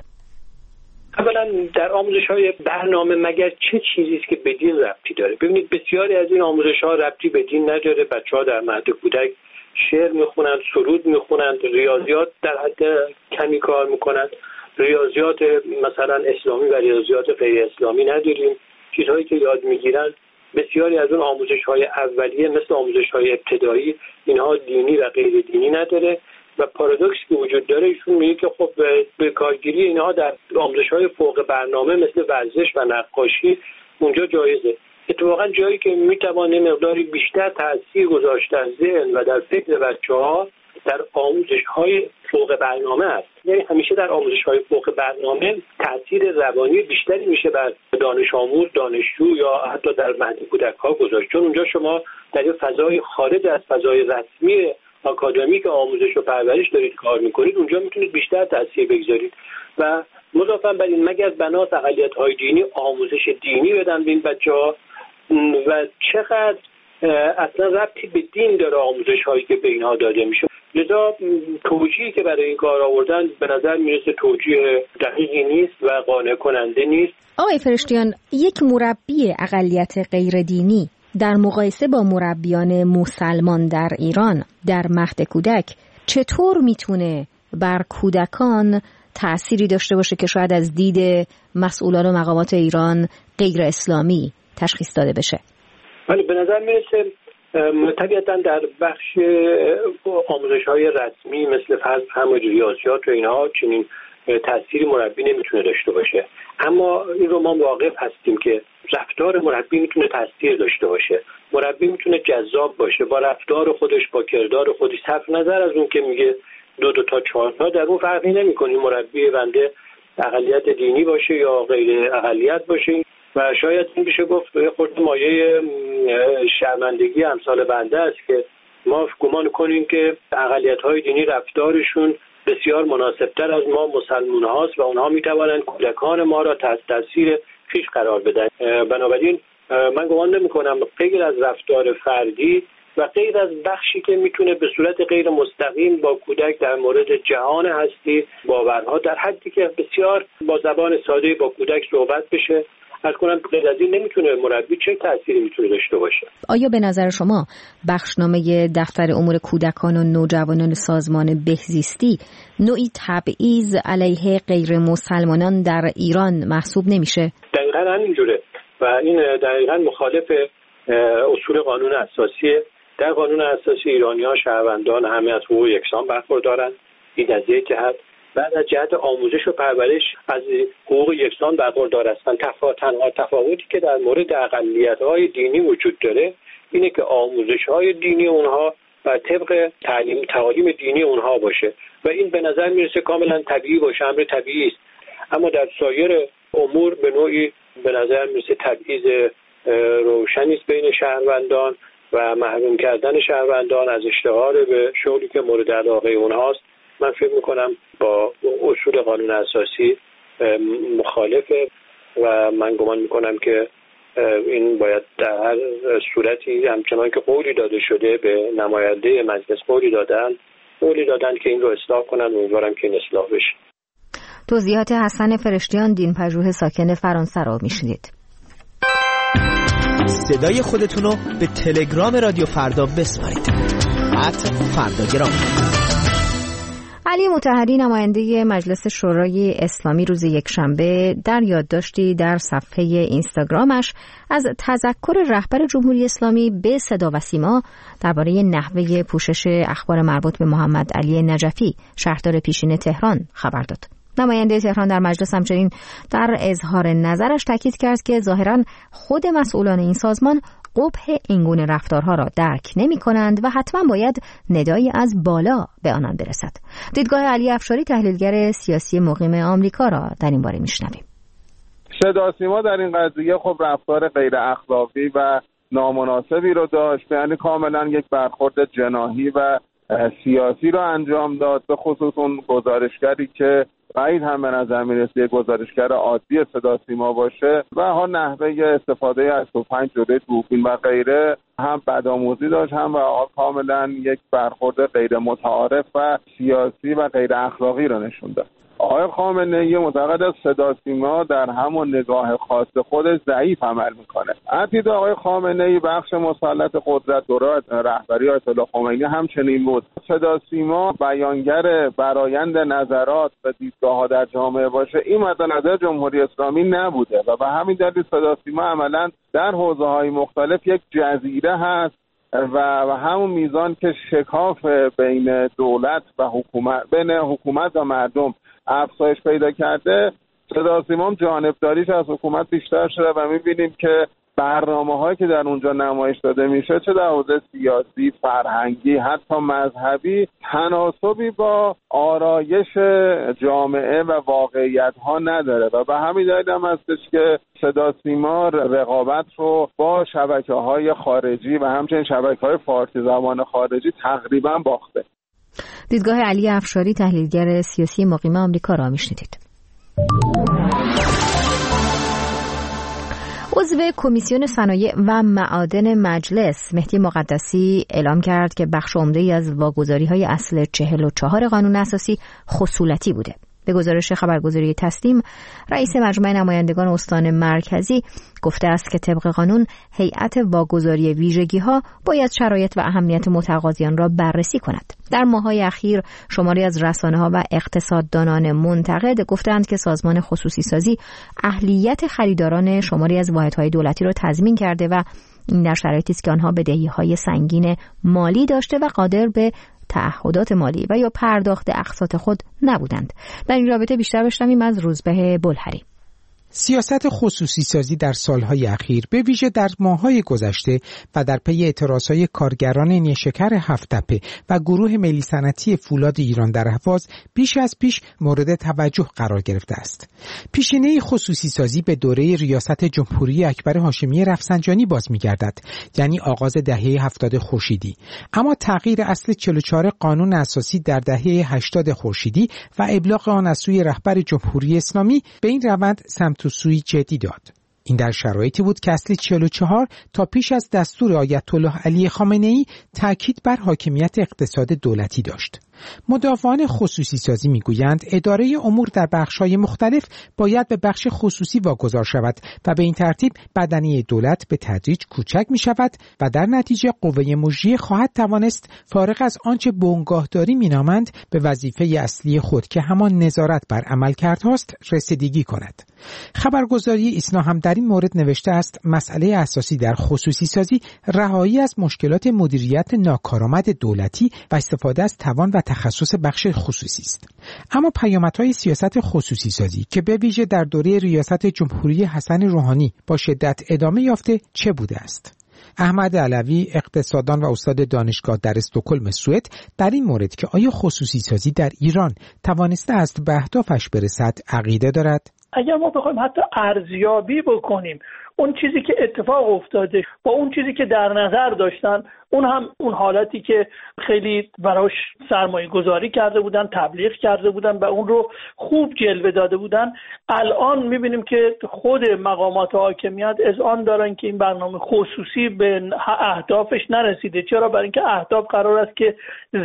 اولا در آموزش‌های برنامه مگر چه چیزی است که به دین ربطی داره؟ ببینید بسیاری از این آموزش‌ها ربطی به دین نداره. بچه‌ها در مهد کودک شعر میخونند، سرود میخونند، ریاضیات در حد کمی کار میکنند. ریاضیات مثلا اسلامی و ریاضیات غیر اسلامی نداریم. چیزهایی که یاد میگیرن بسیاری از اون آموزش‌های اولیه مثل آموزش‌های ابتدایی اینها دینی و غیر دینی نداره و پارادوکس که وجود داره ایشون میگه که خب به کارگیری اینها در آموزش‌های فوق برنامه مثل ورزش و نقاشی اونجا جایزه. اتفاقا جایی که میتوانه مقداری بیشتر تاثیر گذاشت در ذهن و در فکر بچه‌ها در آموزش‌های فوق برنامه است. یعنی همیشه در آموزش‌های فوق برنامه تاثیر روانی بیشتری میشه بر دانش آموز، دانشجو یا حتی در مهد کودک‌ها گذاشت، چون اونجا شما در یه فضای خارج از فضای رسمی آکادمیک آموزش و پرورش دارید کار میکنید، اونجا میتونید بیشتر تاثیر بگذارید و مضافاً بر این مگر بنات اقلیت‌های دینی آموزش دینی بدن به این بچه‌ها و چقدر اصلا ربطی به دین داره آموزش‌هایی که به اینها داده میشه. لذا توجیهی که برای این کار آوردن به نظر میرسه توجیه دقیقی نیست و قانع کننده نیست. آقای فرشتیان، یک مربی اقلیت غیر دینی در مقایسه با مربیان مسلمان در ایران در مهد کودک چطور میتونه بر کودکان تأثیری داشته باشه که شاید از دید مسئولان و مقامات ایران غیر اسلامی تشخیص داده بشه؟ ولی به نظر میرسه طبیعتاً در بخش آموزش‌های رسمی مثل فرض همون ریاضیات و اینها چنین تأثیری مربی نمیتونه داشته باشه، اما این رو ما واقف هستیم که رفتار مربی میتونه تأثیر داشته باشه. مربی میتونه جذاب باشه با رفتار خودش، با کردار خودش، صرف نظر از اون که میگه 2 تا 4 تا، در اون فرقی نمی‌کنه مربی بنده اقلیت دینی باشه یا غیر اقلیت باشه و شاید این بشه گفت خود مایه شرمندگی امثال بنده است که ما گمان کنیم که اقلیت‌های دینی رفتارشون بسیار مناسبتر از ما مسلمان هاست و اونها میتوانند کودکان ما را تحت تاثیر خویش قرار بدن. بنابراین من گمان نمی‌کنم غیر از رفتار فردی و غیر از بخشی که میتونه به صورت غیر مستقیم با کودک در مورد جهان هستی باورها در حدی که بسیار با زبان ساده با کودک صحبت بشه، از کنم غیر از این نمیتونه مربی چه تأثیری میتونه داشته باشه. آیا به نظر شما بخشنامه دفتر امور کودکان و نوجوانان سازمان بهزیستی نوعی تبعیض علیه غیر مسلمانان در ایران محسوب نمیشه؟ دقیقاً همینجوره و این دقیقاً مخالف اصول قانون اساسی. در قانون اساسی ایرانی‌ها شهروندان همه از حقوق یکسان برخوردارند. این از یک جهت. بعد از جهت آموزش و پرورش از حقوق یکسان برخوردار هستند. تنها تفاوتی که در مورد اقلیت‌های دینی وجود داره اینه که آموزش‌های دینی اونها بر طبق تعالیم دینی اونها باشه و این به نظر میرسه کاملا طبیعی باشه، امر طبیعی است. اما در سایر امور به نوعی به نظر میرسه تبعیض روشنی است بین شهروندان و محروم کردن شهروندان از اشتغال به شغلی که مورد علاقه اونهاست، من فکر میکنم با اصول قانون اساسی مخالفه و من گمان میکنم که این باید در هر صورتی همچنان که قولی داده شده به نماینده مجلس قولی دادن که این رو اصلاح کنن و امیدوارم که این اصلاح بشه. توضیحات حسن فرشتیان، دین پژوه ساکن فرانسه را میشنید. صدای خودتون رو به تلگرام رادیو فردا بسپارید. @فرداگرام. علی مطهری، نماینده مجلس شورای اسلامی، روز یکشنبه در یادداشتی در صفحه اینستاگرامش از تذکر رهبر جمهوری اسلامی به صدا و سیما درباره نحوه پوشش اخبار مربوط به محمد علی نجفی، شهردار پیشین تهران، خبر داد. نماینده تهران در مجلس همچنین در اظهار نظرش تاکید کرد که ظاهراً خود مسئولان این سازمان قبح اینگونه رفتارها را درک نمی کنند و حتما باید ندایی از بالا به آنان برسد. دیدگاه علی افشاری، تحلیلگر سیاسی مقیم آمریکا، را در این باره میشنویم. صدا سیما در این قضیه خب رفتار غیر اخلاقی و نامناسبی رو داشت، یعنی کاملا یک برخورد جناحی و سیاسی رو انجام داد، به خصوص اون گزارشگری که بعید هم به نظر میرسه یک گزارشگر عادی صدا سیما باشه و ها نحوه استفاده از تفنگ جلوی دوربین و غیره هم بدآموزی داشت، هم و کاملا یک برخورد غیر متعارف و سیاسی و غیر اخلاقی رو نشون داد. آقای خامنه‌ای معتقد است صدا سیما در همون نگاه خاص خودش ضعیف عمل میکنه. عقیده آقای خامنه‌ای بخش مسلط قدرت دوره رهبری آیت الله خمینی همچنین بود. صدا سیما بیانگر برآیند نظرات و دیدگاه‌ها در جامعه باشه، این مد نظر جمهوری اسلامی نبوده و به همین دلیل صدا سیما عملاً در حوزه‌های مختلف یک جزیره هست و همون میزان که شکاف بین دولت و حکومت و مردم افزایش پیدا کرده، صدا سیما جانبداریش از حکومت بیشتر شده و می‌بینیم که برنامه‌هایی که در اونجا نمایش داده میشه، چه در حوزه سیاسی، فرهنگی، حتی مذهبی، تناسبی با آرایش جامعه و واقعیت‌ها نداره و به همین دلیل هم هستش که صدا سیما رقابت رو با شبکه‌های خارجی و همچنین شبکه‌های فارسی زبان خارجی تقریباً باخته. دیدگاه علی افشاری، تحلیلگر سیاسی مقیم آمریکا، را میشنیدید. عضو کمیسیون صنایع و معادن مجلس مهدی مقدسی اعلام کرد که بخش عمده‌ای از واگذاری‌های اصل 44 قانون اساسی خصولتی بوده. به گزارش خبرگزاری تسنیم، رئیس مجمع نمایندگان استان مرکزی گفته است که طبق قانون هیئت واگذاری ویژگی‌ها باید شرایط و اهمیت متقاضیان را بررسی کند. در ماه‌های اخیر شماری از رسانه‌ها و اقتصاددانان منتقد گفتند که سازمان خصوصی سازی اهلیت خریداران شماری از واحدهای دولتی را تضمین کرده و این در شرایطی است که آنها بدهی‌های سنگین مالی داشته و قادر به تعهدات مالی و یا پرداخت اقساط خود نبودند. در این رابطه بیشتر بشنویم از روزبه بلهری. سیاست خصوصی سازی در سالهای اخیر به ویژه در ماه‌های گذشته و در پی اعتراضهای کارگران نیشکر هفت‌تپه و گروه ملی صنعتی فولاد ایران در اهواز بیش از پیش مورد توجه قرار گرفته است. پیشینه خصوصی سازی به دوره ریاست جمهوری اکبر هاشمی رفسنجانی باز می‌گردد، یعنی آغاز دهه 70 خورشیدی، اما تغییر اصل 44 قانون اساسی در دهه 80 خورشیدی و ابلاغ آن از سوی رهبر جمهوری اسلامی به این روند سمت و سوی جدی داد. این در شرایطی بود که اصل 44 تا پیش از دستور آیت الله علی خامنه‌ای تاکید بر حاکمیت اقتصاد دولتی داشت. مدافعان خصوصی سازی میگویند اداره امور در بخش‌های مختلف باید به بخش خصوصی واگذار شود و به این ترتیب بدنه دولت به تدریج کوچک می‌شود و در نتیجه قوه مجریه خواهد توانست فارغ از آنچه بنگاهداری می‌نامند به وظیفه اصلی خود که همان نظارت بر عملکردهاست رسیدگی کند. خبرگزاری ایسنا هم در این مورد نوشته است مسئله اساسی در خصوصی سازی رهایی از مشکلات مدیریت ناکارآمد دولتی و استفاده از توان و تخصص بخش خصوصی است. اما پیامدهای سیاست خصوصی سازی که به ویژه در دوره ریاست جمهوری حسن روحانی با شدت ادامه یافته چه بوده است؟ احمد علوی، اقتصاددان و استاد دانشگاه در استکهلم سوئد، در این مورد که آیا خصوصی سازی در ایران توانسته است به اهدافش برسد عقیده دارد. اگر ما بخوایم حتی ارزیابی بکنیم اون چیزی که اتفاق افتاده با اون چیزی که در نظر داشتن، اون هم اون حالتی که خیلی براش سرمایه گذاری کرده بودن، تبلیغ کرده بودن و اون رو خوب جلوه داده بودن، الان میبینیم که خود مقامات حاکمیت اذعان دارن که این برنامه خصوصی به اهدافش نرسیده. چرا؟ برای اینکه اهداف قرار است که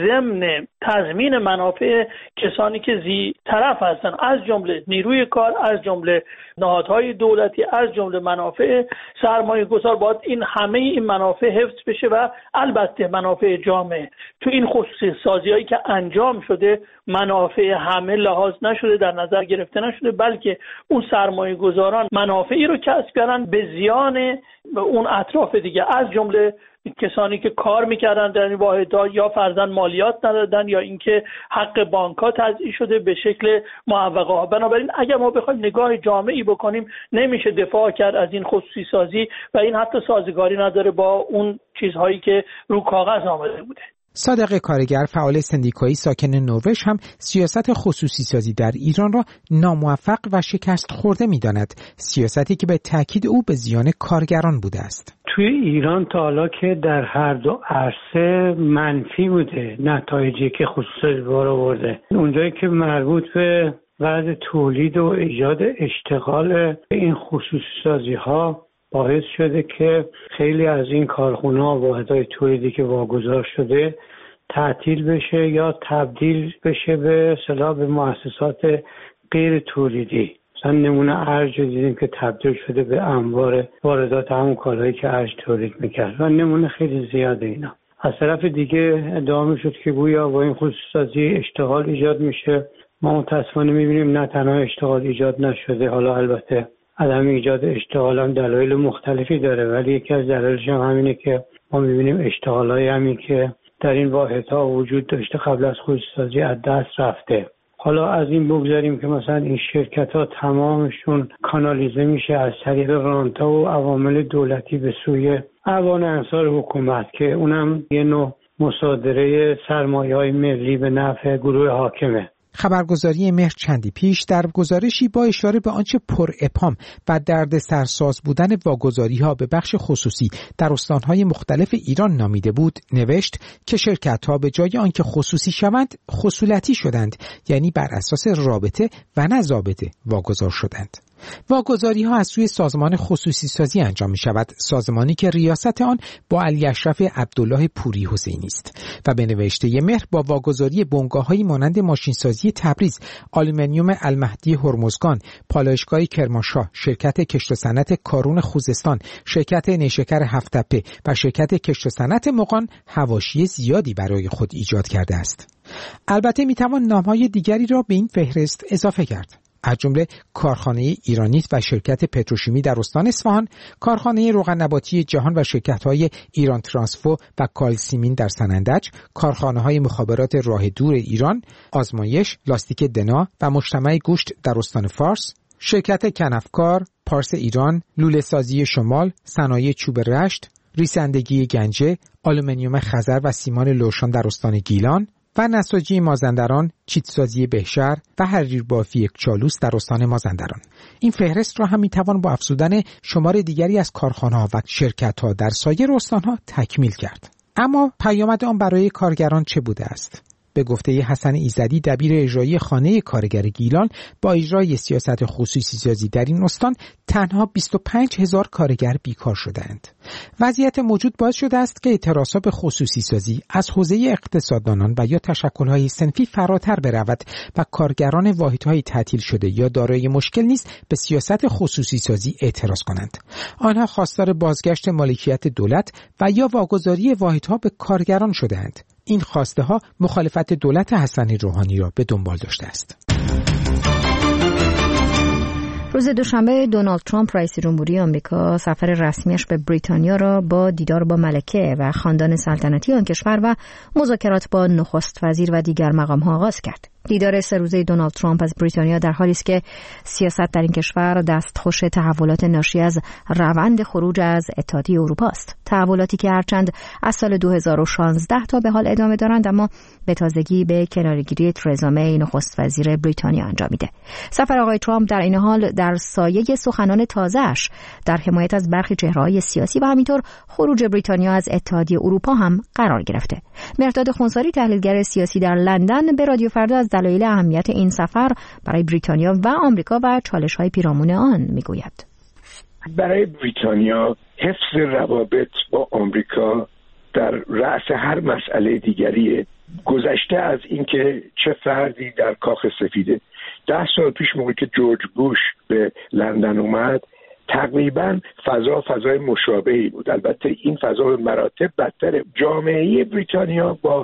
ضمن تضمین منافع کسانی که ذی طرف هستن، از جمله نیروی کار، از جمله نهادهای دولتی، از جمله منافع سرمایه گذار، باید این همه این منافع حفظ بشه و البته منافع جامعه. تو این خصوصی سازی‌هایی که انجام شده منافع همه لحاظ نشده، در نظر گرفته نشده، بلکه اون سرمایه گذاران منافعی رو کسب کردن به زیان اون اطراف دیگه، از جمله کسانی که کار میکردن در این واحدها یا فرضاً مالیات ندادن یا اینکه حق بانک‌ها تضییع شده به شکل معوقه ها. بنابراین اگر ما بخوایم نگاه جامعی بکنیم نمیشه دفاع کرد از این خصوصی سازی و این حتی سازگاری نداره با اون چیزهایی که رو کاغذ آمده بوده. صادق کارگر، فعال سندیکایی ساکن نروژ، هم سیاست خصوصی سازی در ایران را ناموفق و شکست خورده می‌داند، سیاستی که به تاکید او به زیان کارگران بوده است. توی ایران تا حالا که در هر دو عرصه منفی بوده نتایجی که خصوصی بار آورده. اونجایی که مربوط به وضع تولید و ایجاد اشتغال، این خصوصی سازی‌ها باعث شده که خیلی از این کارخونه‌ها و واحدهای تولیدی که واگذار شده تعطیل بشه یا تبدیل بشه به اصطلاح به مؤسسات غیر تولیدی. مثلا نمونه ارج دیدیم که تبدیل شده به انبار واردات همون کالایی که ارج تولید میکرد و نمونه خیلی زیاده اینا. از طرف دیگه ادعا میشد که گویا با این خصوصی سازی اشتغال ایجاد میشه. ما متاسفانه میبینیم نه تنها اشتغال ایجاد نشده، حالا البته عدم ایجاد اشتغال هم دلایل مختلفی داره، ولی یکی از دلایلش هم همینه که ما می‌بینیم اشتغالای همین که در این واحدها وجود داشته قبل از خصوصی سازی از دست رفته. حالا از این بگذاریم که مثلا این شرکت‌ها تمامشون کانالیزه میشه از طریق رانت‌ها و عوامل دولتی به سوی اعوان انصار حکومت که اونم یه نوع مصادره سرمایه‌های ملی به نفع گروه حاکمه. خبرگزاری مهر چندی پیش در گزارشی با اشاره به آنچه پر ابهام و دردسرساز بودن واگذاری‌ها به بخش خصوصی در استان‌های مختلف ایران نامیده بود، نوشت که شرکت‌ها به جای آنکه خصوصی شوند، خصولتی شدند، یعنی بر اساس رابطه و نه ضابطه واگذار شدند. واگذاری‌ها از سوی سازمان خصوصی سازی انجام می‌شود، سازمانی که ریاست آن با علی اشرف عبدالله پوری حسینی است و به نوشته مهر با واگذاری بنگاه‌هایی مانند ماشینسازی تبریز، آلومینیوم المهدی هرمزگان، پالایشگاه کرمانشاه، شرکت کشت و صنعت کارون خوزستان، شرکت نیشکر هفت‌تپه و شرکت کشت و صنعت مغان حواشی زیادی برای خود ایجاد کرده است. البته می‌توان نام‌های دیگری را به این فهرست اضافه کرد، از جمله کارخانه ایرانیت و شرکت پتروشیمی در استان اصفهان، کارخانه روغن نباتی جهان و شرکت‌های ایران ترانسفو و کالسیمین در سنندج، کارخانه‌های مخابرات راه دور ایران، آزمایش، لاستیک دنا و مجتمع گوشت در استان فارس، شرکت کنفکار، پارس ایران، لوله سازی شمال، صنایع چوب رشت، ریسندگی گنجه، آلومینیوم خزر و سیمان لوشان در استان گیلان و نساجی مازندران، چیتسازی بهشهر و حریر بافی یکچالوس در استان مازندران. این فهرست را هم میتوان با افزودن شمار دیگری از کارخانه‌ها و شرکت‌ها در سایر استان‌ها تکمیل کرد. اما پیامد آن برای کارگران چه بوده است؟ به گفته حسن ایزدی، دبیر اجرایی خانه کارگر گیلان، با اجرای سیاست خصوصی سازی در این استان تنها 25,000 کارگر بیکار شدند. وضعیت موجود باعث شده است که اعتراضات به خصوصی سازی از حوزه اقتصاددانان و یا تشکل‌های صنفی فراتر برود و کارگران واحدهای تعطیل شده یا دارای مشکل نیز به سیاست خصوصی سازی اعتراض کنند. آنها خواستار بازگشت مالکیت دولت و یا واگذاری واحدها به کارگران شده‌اند. این خواسته ها مخالفت دولت حسن روحانی را به دنبال داشته است. روز دوشنبه دونالد ترامپ رئیس جمهوری آمریکا سفر رسمیش به بریتانیا را با دیدار با ملکه و خاندان سلطنتی آن کشور و مذاکرات با نخست وزیر و دیگر مقام‌ها آغاز کرد. دیدار 3 روزه دونالد ترامپ از بریتانیا در حالی است که سیاست در این کشور دستخوش تحولات ناشی از روند خروج از اتحادیه اروپا است. تحولاتی که هرچند از سال 2016 تا به حال ادامه دارند، اما به تازگی به کناره‌گیری ترزا می نخست وزیر بریتانیا انجامیده. سفر آقای ترامپ در این حال در سایه سخنان تازه‌اش در حمایت از برخی چهره‌های سیاسی و همینطور خروج بریتانیا از اتحادیه اروپا هم قرار گرفته. مهرداد خونساری، تحلیلگر سیاسی در لندن، به رادیو فردا از دلایل اهمیت این سفر برای بریتانیا و آمریکا و چالش‌های پیرامون آن میگوید. برای بریتانیا حفظ روابط با آمریکا در رأس هر مسئله دیگریه. گذشته از اینکه چه فردی در کاخ سفیده 10 سال پیش موقعی که جورج بوش به لندن اومد، تقریبا فضای مشابهی بود. البته این فضا به مراتب بدتره. جامعه بریتانیا با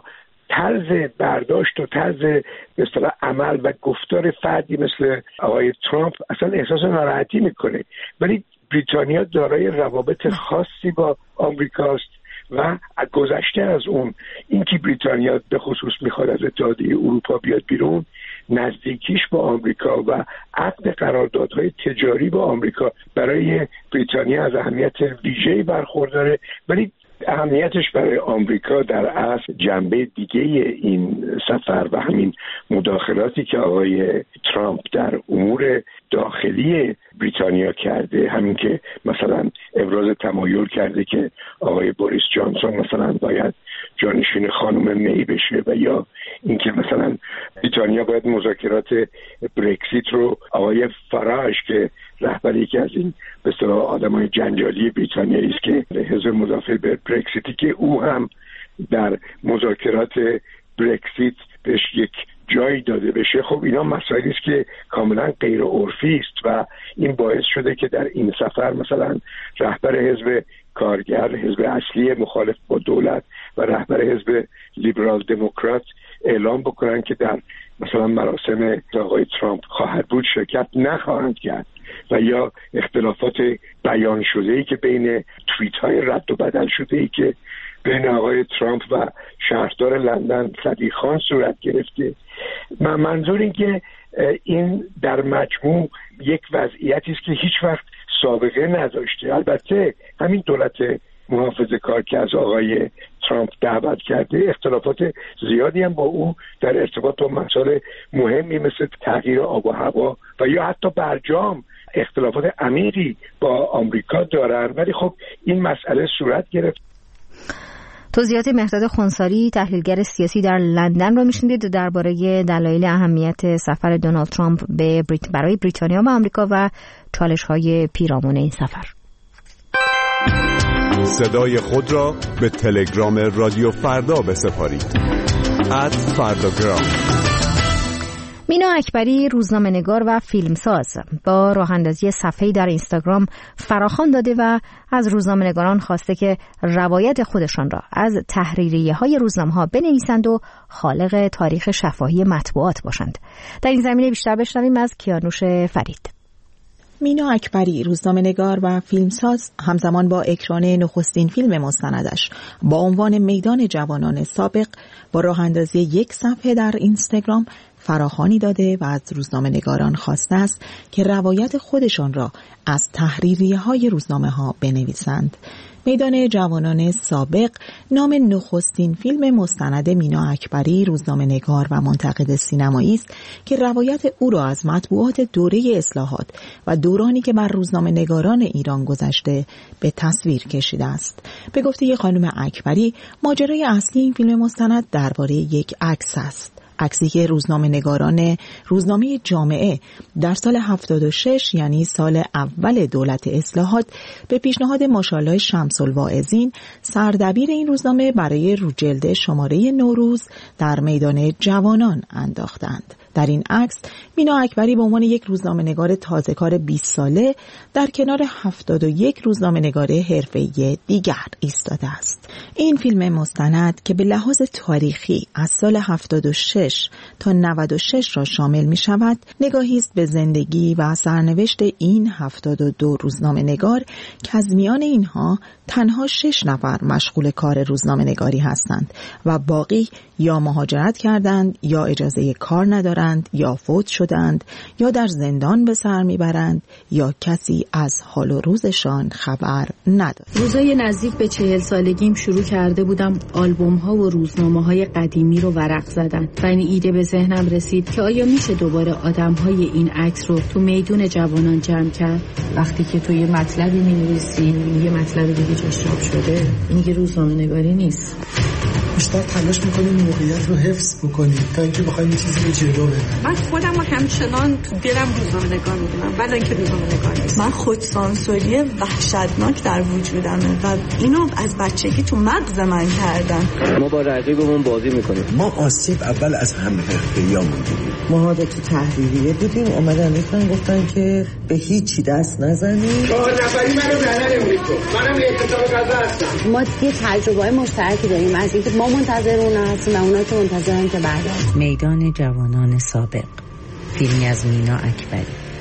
طرز برداشت و طرز به اصطلاح عمل و گفتار فردی مثل آقای ترامپ اصلا احساس ناراحتی میکنه، ولی بریتانیا دارای روابط خاصی با آمریکاست و گذشته از اون اینکه بریتانیا به خصوص میخواد از اتحادیه اروپا بیاد بیرون، نزدیکیش با آمریکا و عقد قراردادهای تجاری با آمریکا برای بریتانیا از اهمیت ویژه‌ای برخورداره، ولی اهمیتش برای آمریکا در اصل جنبه دیگه این سفر و همین مداخلاتی که آقای ترامپ در امور داخلی بریتانیا کرده، همین که مثلا ابراز تمایل کرده که آقای بوریس جانسون مثلا باید جانشین خانم می بشه و یا اینکه مثلا بریتانیا باید مذاکرات برکسیت رو آقای فراج که رهبر یکی از این به اصطلاح آدمای جنجالی بریتانیایی است که حزب مدافع به برکسیتی که او هم در مذاکرات برکسیت بهش یک جایی داده بشه، خب اینا مسائلی است که کاملا غیر عرفی است و این باعث شده که در این سفر مثلا رهبر حزب کارگر، حزب اصلی مخالف با دولت و رهبر حزب لیبرال دموکرات اعلام بکنن که در مثلا مراسم آقای ترامپ خواهد بود شرکت نخواهند کرد و یا اختلافات بیان شده‌ای که بین توییت‌های رد و بدل شده‌ای که بین آقای ترامپ و شهردار لندن صدیق خان صورت گرفته. منظور این که این در مجموع یک وضعیتی است که هیچ وقت سابقه نداشته. البته همین دولت محافظه‌کار که از آقای ترامپ دعوت کرده اختلافات زیادی هم با او در ارتباط با مسائل مهمی مثل تغییر آب و هوا و یا حتی برجام اختلافات عمیقی با آمریکا دارن، ولی خب این مسئله صورت گرفت. توضیحات مهرداد خونساری، تحلیلگر سیاسی در لندن رو میشنیدید درباره دلایل اهمیت سفر دونالد ترامپ برای بریتانیا و آمریکا و چالش‌های پیرامون این سفر. صدای خود را به تلگرام رادیو فردا بسپارید. @فرداگرام. مینا اکبری، روزنامه‌نگار و فیلمساز، با راه اندازی صفحه‌ای در اینستاگرام فراخوان داده و از روزنامه‌نگاران خواسته که روایت خودشان را از تحریریه‌های روزنامه‌ها بنویسند و خالق تاریخ شفاهی مطبوعات باشند. در این زمینه بیشتر بشنویم از کیانوش فرید. مینا اکبری، روزنامه‌نگار و فیلمساز، همزمان با اکران نخستین فیلم مستندش با عنوان میدان جوانان سابق با راه اندازی یک صفحه در اینستاگرام فراخوانی داده و از روزنامه‌نگاران خواسته است که روایت خودشان را از تحریریه‌های روزنامه‌ها بنویسند. میدان جوانان سابق نام نخستین فیلم مستند مینا اکبری، روزنامه‌نگار و منتقد سینمایی است که روایت او را از مطبوعات دوره اصلاحات و دورانی که بر روزنامه‌نگاران ایران گذشته به تصویر کشیده است. به گفته خانم اکبری، ماجرای اصلی این فیلم مستند درباره یک عکس است. عکسی که روزنامه‌نگاران روزنامه جامعه در سال 76 یعنی سال اول دولت اصلاحات به پیشنهاد ماشاءالله شمس‌الواعظین سردبیر این روزنامه برای روجلد شماره نوروز در میدان جوانان انداختند. در این عکس مینا اکبری به عنوان یک روزنامه‌نگار تازه‌کار 20 ساله در کنار 71 روزنامه‌نگار حرفه‌ای دیگر ایستاده است. این فیلم مستند که به لحاظ تاریخی از سال 76 تا 96 را شامل می شود، نگاهی است به زندگی و سرنوشت این 72 روزنامه‌نگار که از میان اینها تنها 6 نفر مشغول کار روزنامه‌نگاری هستند و باقی یا مهاجرت کردند یا اجازه کار ندارند یا فوت شدند یا در زندان به سر میبرند یا کسی از حال و روزشان خبر ندارد. روزای نزدیک به 40 سالگیم شروع کرده بودم آلبوم ها و روزنامه های قدیمی رو ورق زدن و این ایده به ذهنم رسید که آیا میشه دوباره آدم های این عکس رو تو میدون جوانان جمع کرد؟ وقتی که تو یه مطلبی می‌نویسی یه مطلب دیگه جاش چاپ شده، این که روزنامه نگاری نیست. بیشتر تلاش میکنیم موقعیت رو حفظ بکنیم تا اینکه بخوایم یه چیزی رو جلو بریم. من خودم رو همچنان تو دلم روزنامه نگار میدونم بعد اینکه روزنامه نگار نیست. من خودسانسوری وحشتناک در وجودمه و اینو از بچگی تو مغز من کردن. ما با رقیبمون بازی میکنیم. ما آسیب اول از هم حرفه‌ایامون دیدیم. ما تو تحریریه بودیم، اومدن گفتن که به هیچی دست نزنید. 4 نفری منو زدن امریکا. منم اعتصاب غذا هستم. ما یه تجربه‌های مشترکی داریم از اینکه ما منتظر اون هستیم و اونا که منتظرن که برگردن. میدان جوانان سابق، فیلمی از مینا اکبری.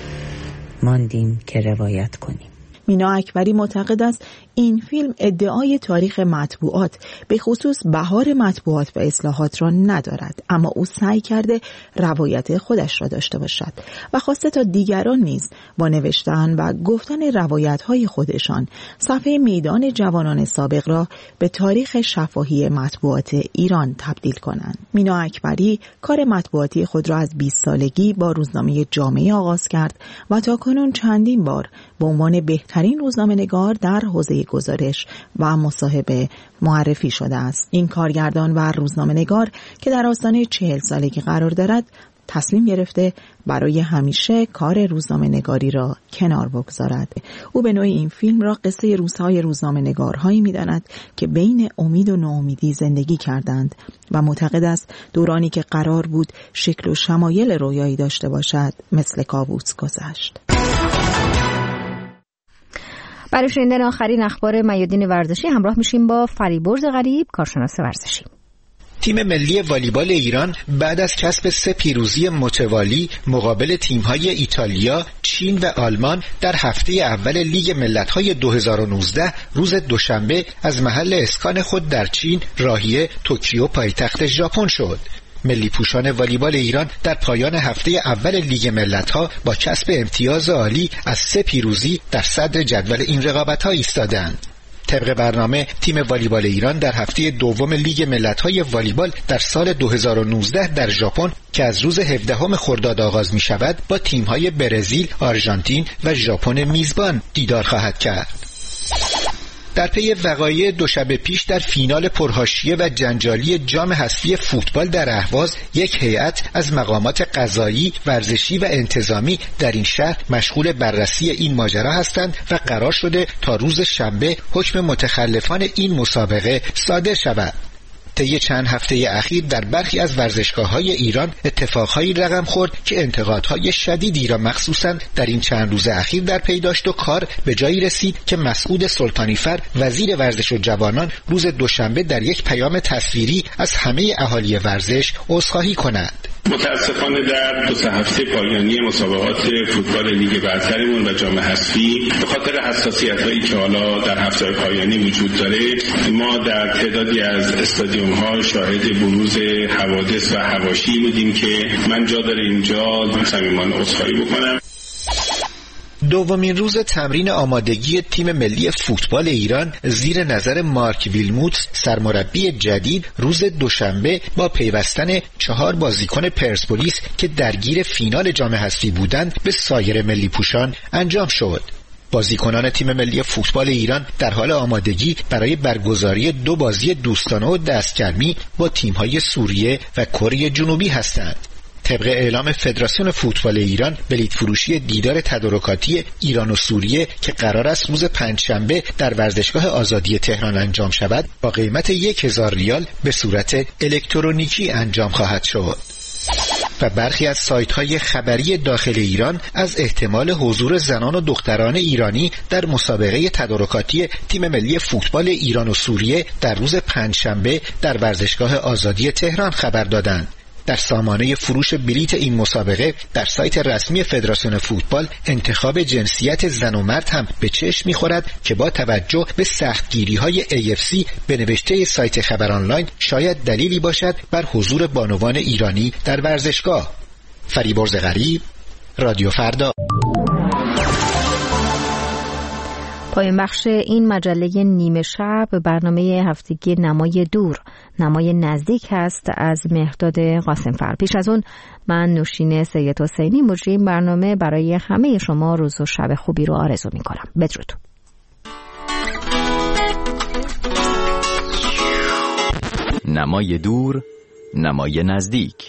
ماندیم که روایت کنیم. مینا اکبری معتقد است این فیلم ادعای تاریخ مطبوعات به خصوص بهار مطبوعات و اصلاحات را ندارد، اما او سعی کرده روایت خودش را داشته باشد و خواسته تا دیگران نیز با نوشتن و گفتن روایت‌های خودشان صفحه میدان جوانان سابق را به تاریخ شفاهی مطبوعات ایران تبدیل کنند. مینا اکبری کار مطبوعاتی خود را از 20 سالگی با روزنامه جامعه آغاز کرد و تاکنون چندین بار به عنوان بهترین روزنامه‌نگار در حوزه گزارش و مصاحبه معرفی شده است. این کارگردان و روزنامه‌نگار که در آستانه 40 سالگی قرار دارد، تصمیم گرفته برای همیشه کار روزنامه‌نگاری را کنار بگذارد. او به نوعی این فیلم را قصه روزهای روزنامه‌نگارهایی می‌داند که بین امید و ناامیدی زندگی کردند و معتقد است دورانی که قرار بود شکل و شمایل رویایی داشته باشد مثل کابوس گذشت. برای شنیدن آخرین اخبار میادین ورزشی همراه میشیم با فریبرز غریب، کارشناس ورزشی. تیم ملی والیبال ایران بعد از کسب 3 پیروزی متوالی مقابل تیم‌های ایتالیا، چین و آلمان در هفته اول لیگ ملت‌های 2019 روز دوشنبه از محل اسکان خود در چین راهی توکیو پایتخت ژاپن شد. ملی پوشان والیبال ایران در پایان هفته اول لیگ ملت‌ها با کسب امتیاز عالی از 3 پیروزی در صدر جدول این رقابت‌ها ایستادند. طبق برنامه تیم والیبال ایران در هفته دوم لیگ ملت‌های والیبال در سال 2019 در ژاپن که از روز 17 خرداد آغاز می‌شود با تیم‌های برزیل، آرژانتین و ژاپن میزبان دیدار خواهد کرد. در پی وقایع دوشنبه پیش در فینال پرحاشیه و جنجالی جام حذفی فوتبال در اهواز، یک هیئت از مقامات قضایی، ورزشی و انتظامی در این شهر مشغول بررسی این ماجرا هستند و قرار شده تا روز شنبه حکم متخلفان این مسابقه صادر شود. طی چند هفته اخیر در برخی از ورزشگاه‌های ایران اتفاقهایی رقم خورد که انتقادهای شدیدی را مخصوصاً در این چند روز اخیر در پی داشت و کار به جایی رسید که مسعود سلطانیفر وزیر ورزش و جوانان روز دوشنبه در یک پیام تصویری از همه اهالی ورزش عذرخواهی کند. متاسفانه در 2 هفته پایانی مسابقات فوتبال لیگ برترمون و جام حذفی به خاطر حساسیت‌هایی که حالا در هفته پایانی وجود داره ما در تعدادی از استادیوم‌ها شاهد بروز حوادث و حواشی بودیم که من جا داره اینجا صمیمانه عذرخواهی بکنم. دومین روز تمرین آمادگی تیم ملی فوتبال ایران زیر نظر مارک ویلموتس سرمربی جدید روز دوشنبه با پیوستن 4 بازیکن پرسپولیس که درگیر فینال جام حذفی بودند به سایر ملی پوشان انجام شد. بازیکنان تیم ملی فوتبال ایران در حال آمادگی برای برگزاری 2 بازی دوستانه و دستگرمی با تیم‌های سوریه و کره جنوبی هستند. طبق اعلام فدراسیون فوتبال ایران، بلیط فروشی دیدار تدارکاتی ایران و سوریه که قرار است روز پنجشنبه در ورزشگاه آزادی تهران انجام شود با قیمت 1000 ریال به صورت الکترونیکی انجام خواهد شد. و برخی از سایت‌های خبری داخل ایران از احتمال حضور زنان و دختران ایرانی در مسابقه تدارکاتی تیم ملی فوتبال ایران و سوریه در روز پنجشنبه در ورزشگاه آزادی تهران خبر دادند. در سامانه فروش بلیت این مسابقه در سایت رسمی فدراسیون فوتبال انتخاب جنسیت زن و مرد هم به چشم می‌خورد که با توجه به سختگیری‌های AFC به نوشته سایت خبر آنلاین شاید دلیلی باشد بر حضور بانوان ایرانی در ورزشگاه. فریبرز غریب، رادیو فردا. پایان بخش این مجله نیمه شب برنامه هفتگی نمای دور نمای نزدیک هست از مهرداد قاسمفر. پیش از اون من نوشین سید حسینی مجری این برنامه برای همه شما روز و شب خوبی رو آرزو می کنم. بدرود. نمای دور نمای نزدیک.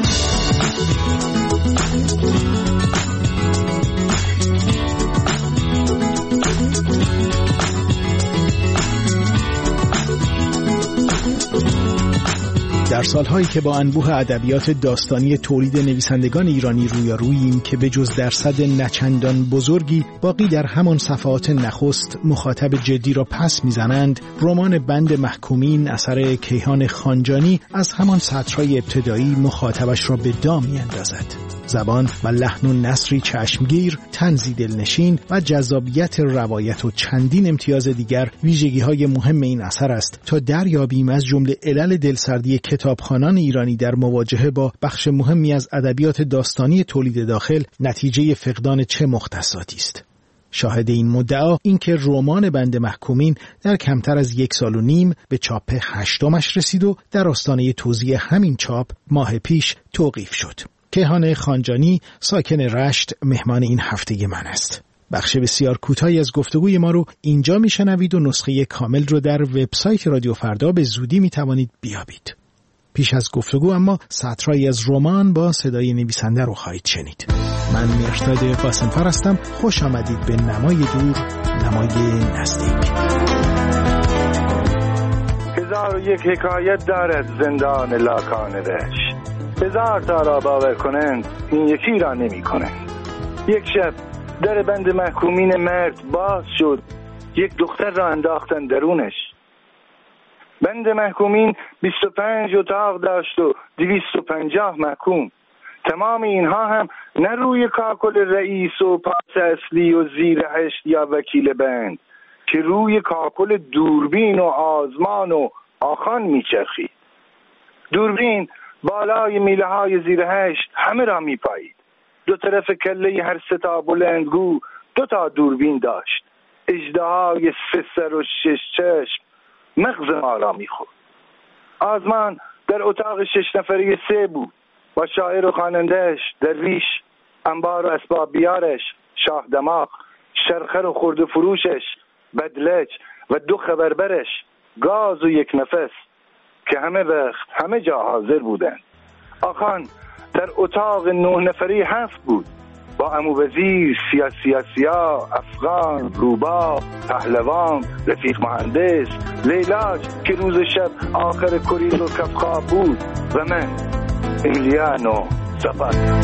در سالهایی که با انبوه ادبیات داستانی تولید نویسندگان ایرانی رویاروییم که به جز درصد نچندان بزرگی باقی در همان صفحات نخست مخاطب جدی را پس میزنند، رمان بند محکومین اثر کیهان خانجانی از همان سطرهای ابتدایی مخاطبش را به دام میاندازد. زبان و لحن و نثری چشمگیر، طنزی دلنشین و جذابیت روایت و چندین امتیاز دیگر ویژگی‌های مهم این اثر است تا دریابیم از جمله علل دلسردی کتابخوانان ایرانی در مواجهه با بخش مهمی از ادبیات داستانی تولید داخل نتیجه فقدان چه مختصاتی است. شاهد این مدعا این که رمان بند محکومین در کمتر از 1 سال و نیم به چاپ 8مش رسید و در آستانه توزیع همین چاپ ماه پیش توقیف شد. کیهان خانجانی ساکن رشت مهمان این هفته من است. بخش بسیار کوتاهی از گفتگوی ما رو اینجا میشنوید و نسخه کامل رو در وبسایت رادیو فردا به زودی میتوانید بیابید. پیش از گفتگو اما سطرهایی از رمان با صدای نویسنده رو خواهید شنید. من مهرداد قاسمفر هستم. خوش آمدید به نمای دور نمای نزدیک. 1001 حکایت دارد زندان لاکان رشت. 1000 تا را باور کنند این یکی را نمی کنند. یک شب در بند محکومین مرد باز شد. یک دختر را انداختن درونش. بند محکومین 25 اتاق داشت و 250 محکوم. تمام اینها هم نه روی کاکل رئیس و پاس اصلی و زیر هشت یا وکیل بند، که روی کاکل دوربین و آزمان و آخان میچرخید. دوربین بالای میله های زیر هشت همه را میپایید. دو طرف کله هر سه تا بلندگو 2 تا دوربین داشت. اژدهای 3 سر و 6 چشم مغز ما را میخورد. آزمان در اتاق 6 نفره 3 بود، با شاعر و خواننده‌اش، درویش، انبار و اسباب بیارش، شاه دماغ، شرخر و خرده فروشش، بدلج و 2 خبربرش، گاز و 1 نفس که همه وقت همه جا حاضر بودند. آخان در اتاق 9 نفره 7 بود، با عمووزیر، سیاسیا، افغان، روبا، پهلوان، رفیق مهندس، لیلاج که روز شب آخر کوریل و کفخواب بود و من امیلیانو زاپاتا.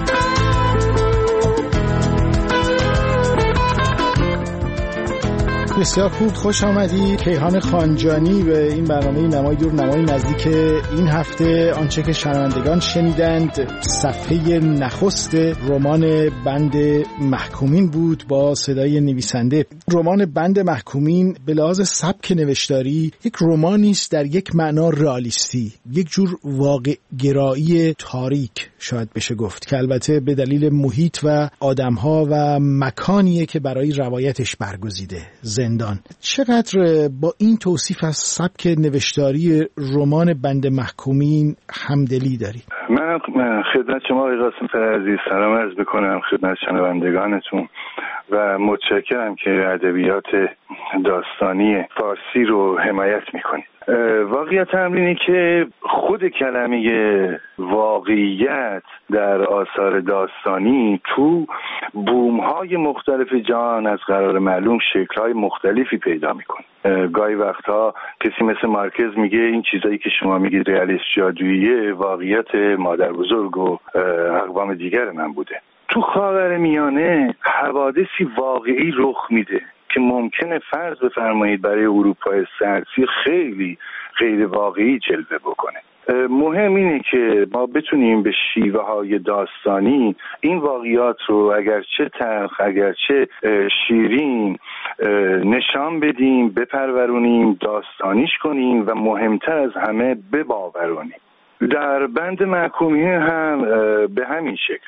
بسیار خوب، خوش آمدی کیهان خانجانی به این برنامه نمای دور نمای نزدیک این هفته. آنچه که شنوندگان شنیدند صفحه نخست رمان بند محکومین بود با صدای نویسنده. رمان بند محکومین به لحاظ سبک نوشتاری یک رمانی است در یک معنا رئالیستی، یک جور واقع گرایی تاریک شاید بشه گفت، که البته به دلیل محیط و آدم‌ها و مکانیه که برای روایتش برگزیده، زندان. چقدر با این توصیف از سبک نوشتاری رمان بند محکومین همدلی داری؟ من خدمت شما آقای قاسمفر عزیز سلام عرض بکنم، خدمت شنوندگانتون. و متشکرم که ادبیات داستانی فارسی رو حمایت میکنید. واقعیت امر اینه که خود کلمه واقعیت در آثار داستانی تو بوم‌های مختلف جهان از قرار معلوم شکل‌های مختلفی پیدا میکنه. گاهی وقتها کسی مثل مارکز میگه این چیزایی که شما میگید رئالیسم جادوییه واقعیت مادر بزرگ و اقوام دیگر من بوده. تو خاورمیانه حوادثی واقعی رخ میده که ممکنه فرض بفرمایید برای اروپای سرسی خیلی غیر واقعی جلوه بکنه. مهم اینه که ما بتونیم به شیوه های داستانی این واقعیات رو اگرچه تلخ اگرچه شیرین نشان بدیم، بپرورونیم، داستانیش کنیم و مهمتر از همه بباورونیم. در بند محکومیه هم به همین شکل،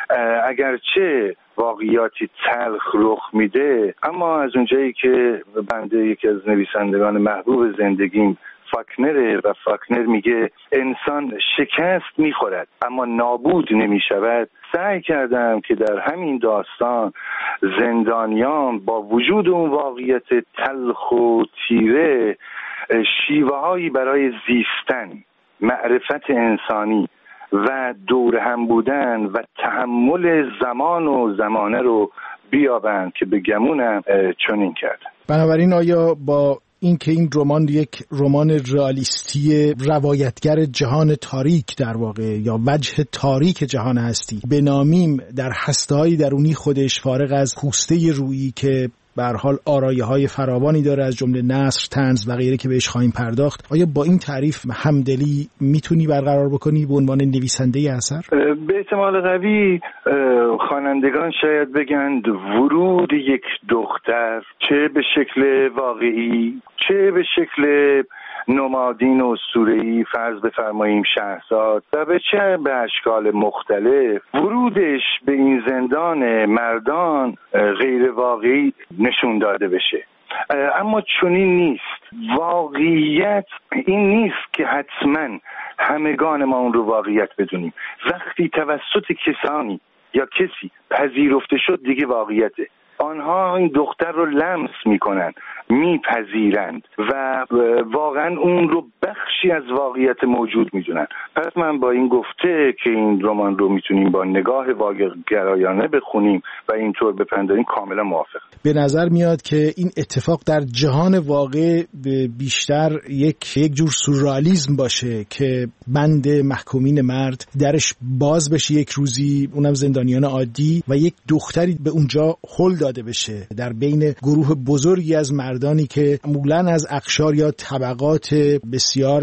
اگرچه واقعیاتی تلخ رخ میده، اما از اونجایی که بنده یکی از نویسندگان محبوب زندگیم فاکنره و فاکنر میگه انسان شکست میخورد اما نابود نمیشود، سعی کردم که در همین داستان زندانیان با وجود اون واقعیت تلخ و تیره شیوه هایی برای زیستن، معرفت انسانی و دور هم بودن و تحمل زمان و زمانه رو بیابند که به گمونم چنین کرد. بنابراین آیا با اینکه این رمان یک رمان رئالیستی روایتگر جهان تاریک در واقع یا وجه تاریک جهان هستی بنامیم، در هسته‌های درونی خودش فارغ از پوسته رویی که به هر حال آرایه‌های فراوانی داره از جمله نثر، طنز و غیره که بهش خواهیم پرداخت، آیا با این تعریف همدلی میتونی برقرار بکنی به عنوان نویسنده اثر؟ به احتمال قوی خوانندگان شاید بگند ورود یک دختر چه به شکل واقعی چه به شکل نمادین و اسطوره‌ای، فرض بفرماییم شهرزاد، و به چه به اشکال مختلف ورودش به این زندان مردان غیر واقعی نشون داده بشه. اما چنین نیست. واقعیت این نیست که حتما همگان ما اون رو واقعیت بدونیم. وقتی توسط کسانی یا کسی پذیرفته شد دیگه واقعیته. آنها این دختر رو لمس میکنن، میپذیرند و واقعا اون رو بخشی از واقعیت موجود میدونن. پس من با این گفته که این رمان رو میتونیم با نگاه واقع‌گرایانه بخونیم و اینطور بپنداریم کاملا موافق. به نظر میاد که این اتفاق در جهان واقع بیشتر یک جور سورئالیسم باشه که بند محکومین مرد درش باز بشه یک روزی، اونم زندانیان عادی، و یک دختری به اونجا هل داده بشه در بین گروه بزرگی از مردانی که معمولاً از اقشار یا طبقات بسیار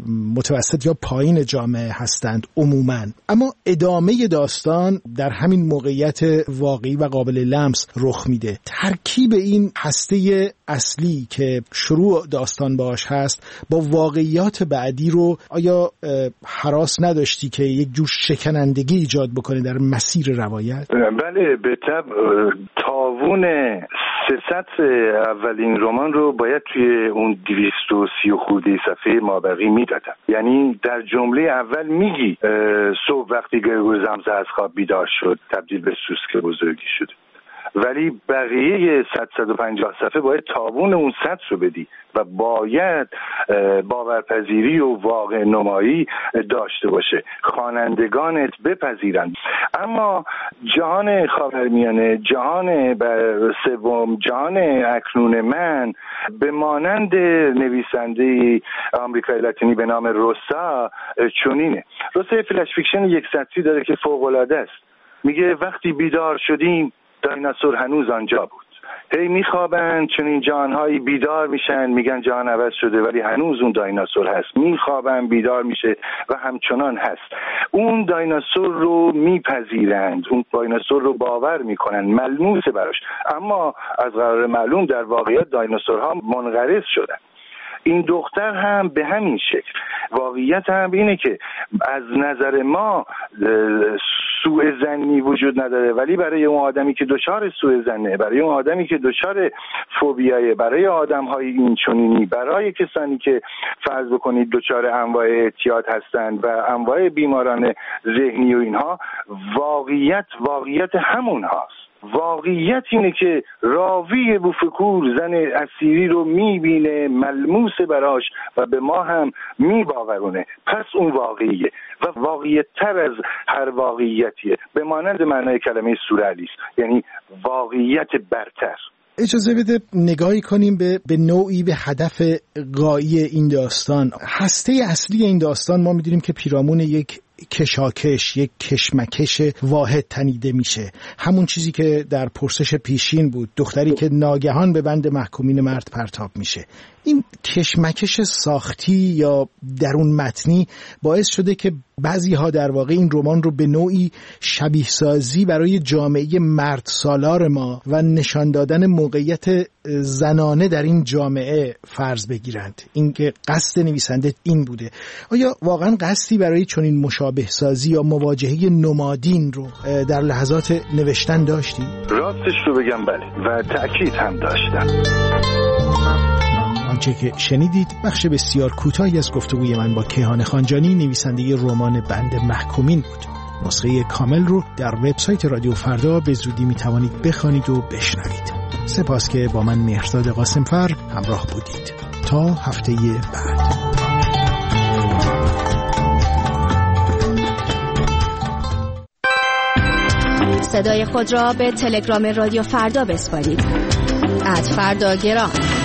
متوسط یا پایین جامعه هستند عموماً. اما ادامه داستان در همین موقعیت واقعی و قابل لمس رخ میده. ترکیب این هسته اصلی که شروع داستان باش هست با واقعیات بعدی رو آیا هراس نداشتی که یک جور شکنندگی ایجاد بکنه در مسیر روایت؟ بله، به طبع تاوون 300 اولین رمان رو باید توی اون 230 خورده صفحه مابقی میدادم. یعنی در جمله اول میگی صبح وقتی گرگور زمزه از خواب بیدار شد تبدیل به سوسک بزرگی شد، ولی بقیه 150 صفحه باید تاوون اون 100 رو بدی و باید باورپذیری و واقع نمایی داشته باشه، خوانندگانت بپذیرند. اما جهان خاورمیانه، جهان سوم، جهان اکنون من به مانند نویسنده آمریکای لاتینی به نام روسا چنینه. روسا فلش فیکشن یک سطری داره که فوق‌العاده است. میگه وقتی بیدار شدیم دایناسور هنوز آنجا بود. هی میخوابن، چون این جانهایی بیدار میشن میگن جان عوض شده ولی هنوز اون دایناسور هست. میخوابن، بیدار میشه و همچنان هست. اون دایناسور رو میپذیرند، اون دایناسور رو باور میکنن، ملموسه براش. اما از قرار معلوم در واقعیت دایناسورها منقرض شدن. این دختر هم به همین شکل. واقعیت هم اینه که از نظر ما سوء ظنی وجود نداره، ولی برای اون آدمی که دچار سوء ظنه، برای اون آدمی که دچار فوبیای، برای آدم‌های این چنینی، برای کسانی که فرض بکنید دچار انواع اعتیاد هستند و انواع بیماران ذهنی و اینها، واقعیت همون هاست. واقعیت اینه که راوی بوفکور زن اسیری رو میبینه، ملموس براش و به ما هم میباورونه. پس اون واقعیه و واقعیت تر از هر واقعیتیه، به مانند معنای کلمه سورئالیسم، یعنی واقعیت برتر. اجازه بده نگاهی کنیم به نوعی به هدف غایی این داستان. هسته اصلی این داستان ما می‌دونیم که پیرامون یک کشاکش، یک کشمکش واحد تنیده میشه. همون چیزی که در پرسش پیشین بود، دختری که ناگهان به بند محکومین مرد پرتاب میشه. این کشمکش ساختی یا درون متنی باعث شده که بعضی ها در واقع این رمان رو به نوعی شبیه سازی برای جامعه مرد سالار ما و نشان دادن موقعیت زنانه در این جامعه فرض بگیرند. این که قصد نویسنده این بوده. آیا واقعا قصدی برای چنین مشابه سازی یا مواجهه نمادین رو در لحظات نوشتن داشتی؟ راستش رو بگم بله، و تأکید هم داشتم. آنچه که شنیدید بخش بسیار کوتاهی از گفتگوی من با کیهان خانجانی، نویسنده رمان بند محکومین بود. نسخه کامل رو در وبسایت رادیو فردا به زودی میتوانید بخوانید و بشنوید. سپاس که با من مهرزاد قاسمفر همراه بودید. تا هفته بعد. صدای خود را به تلگرام رادیو فردا بسپارید. @فرداگرام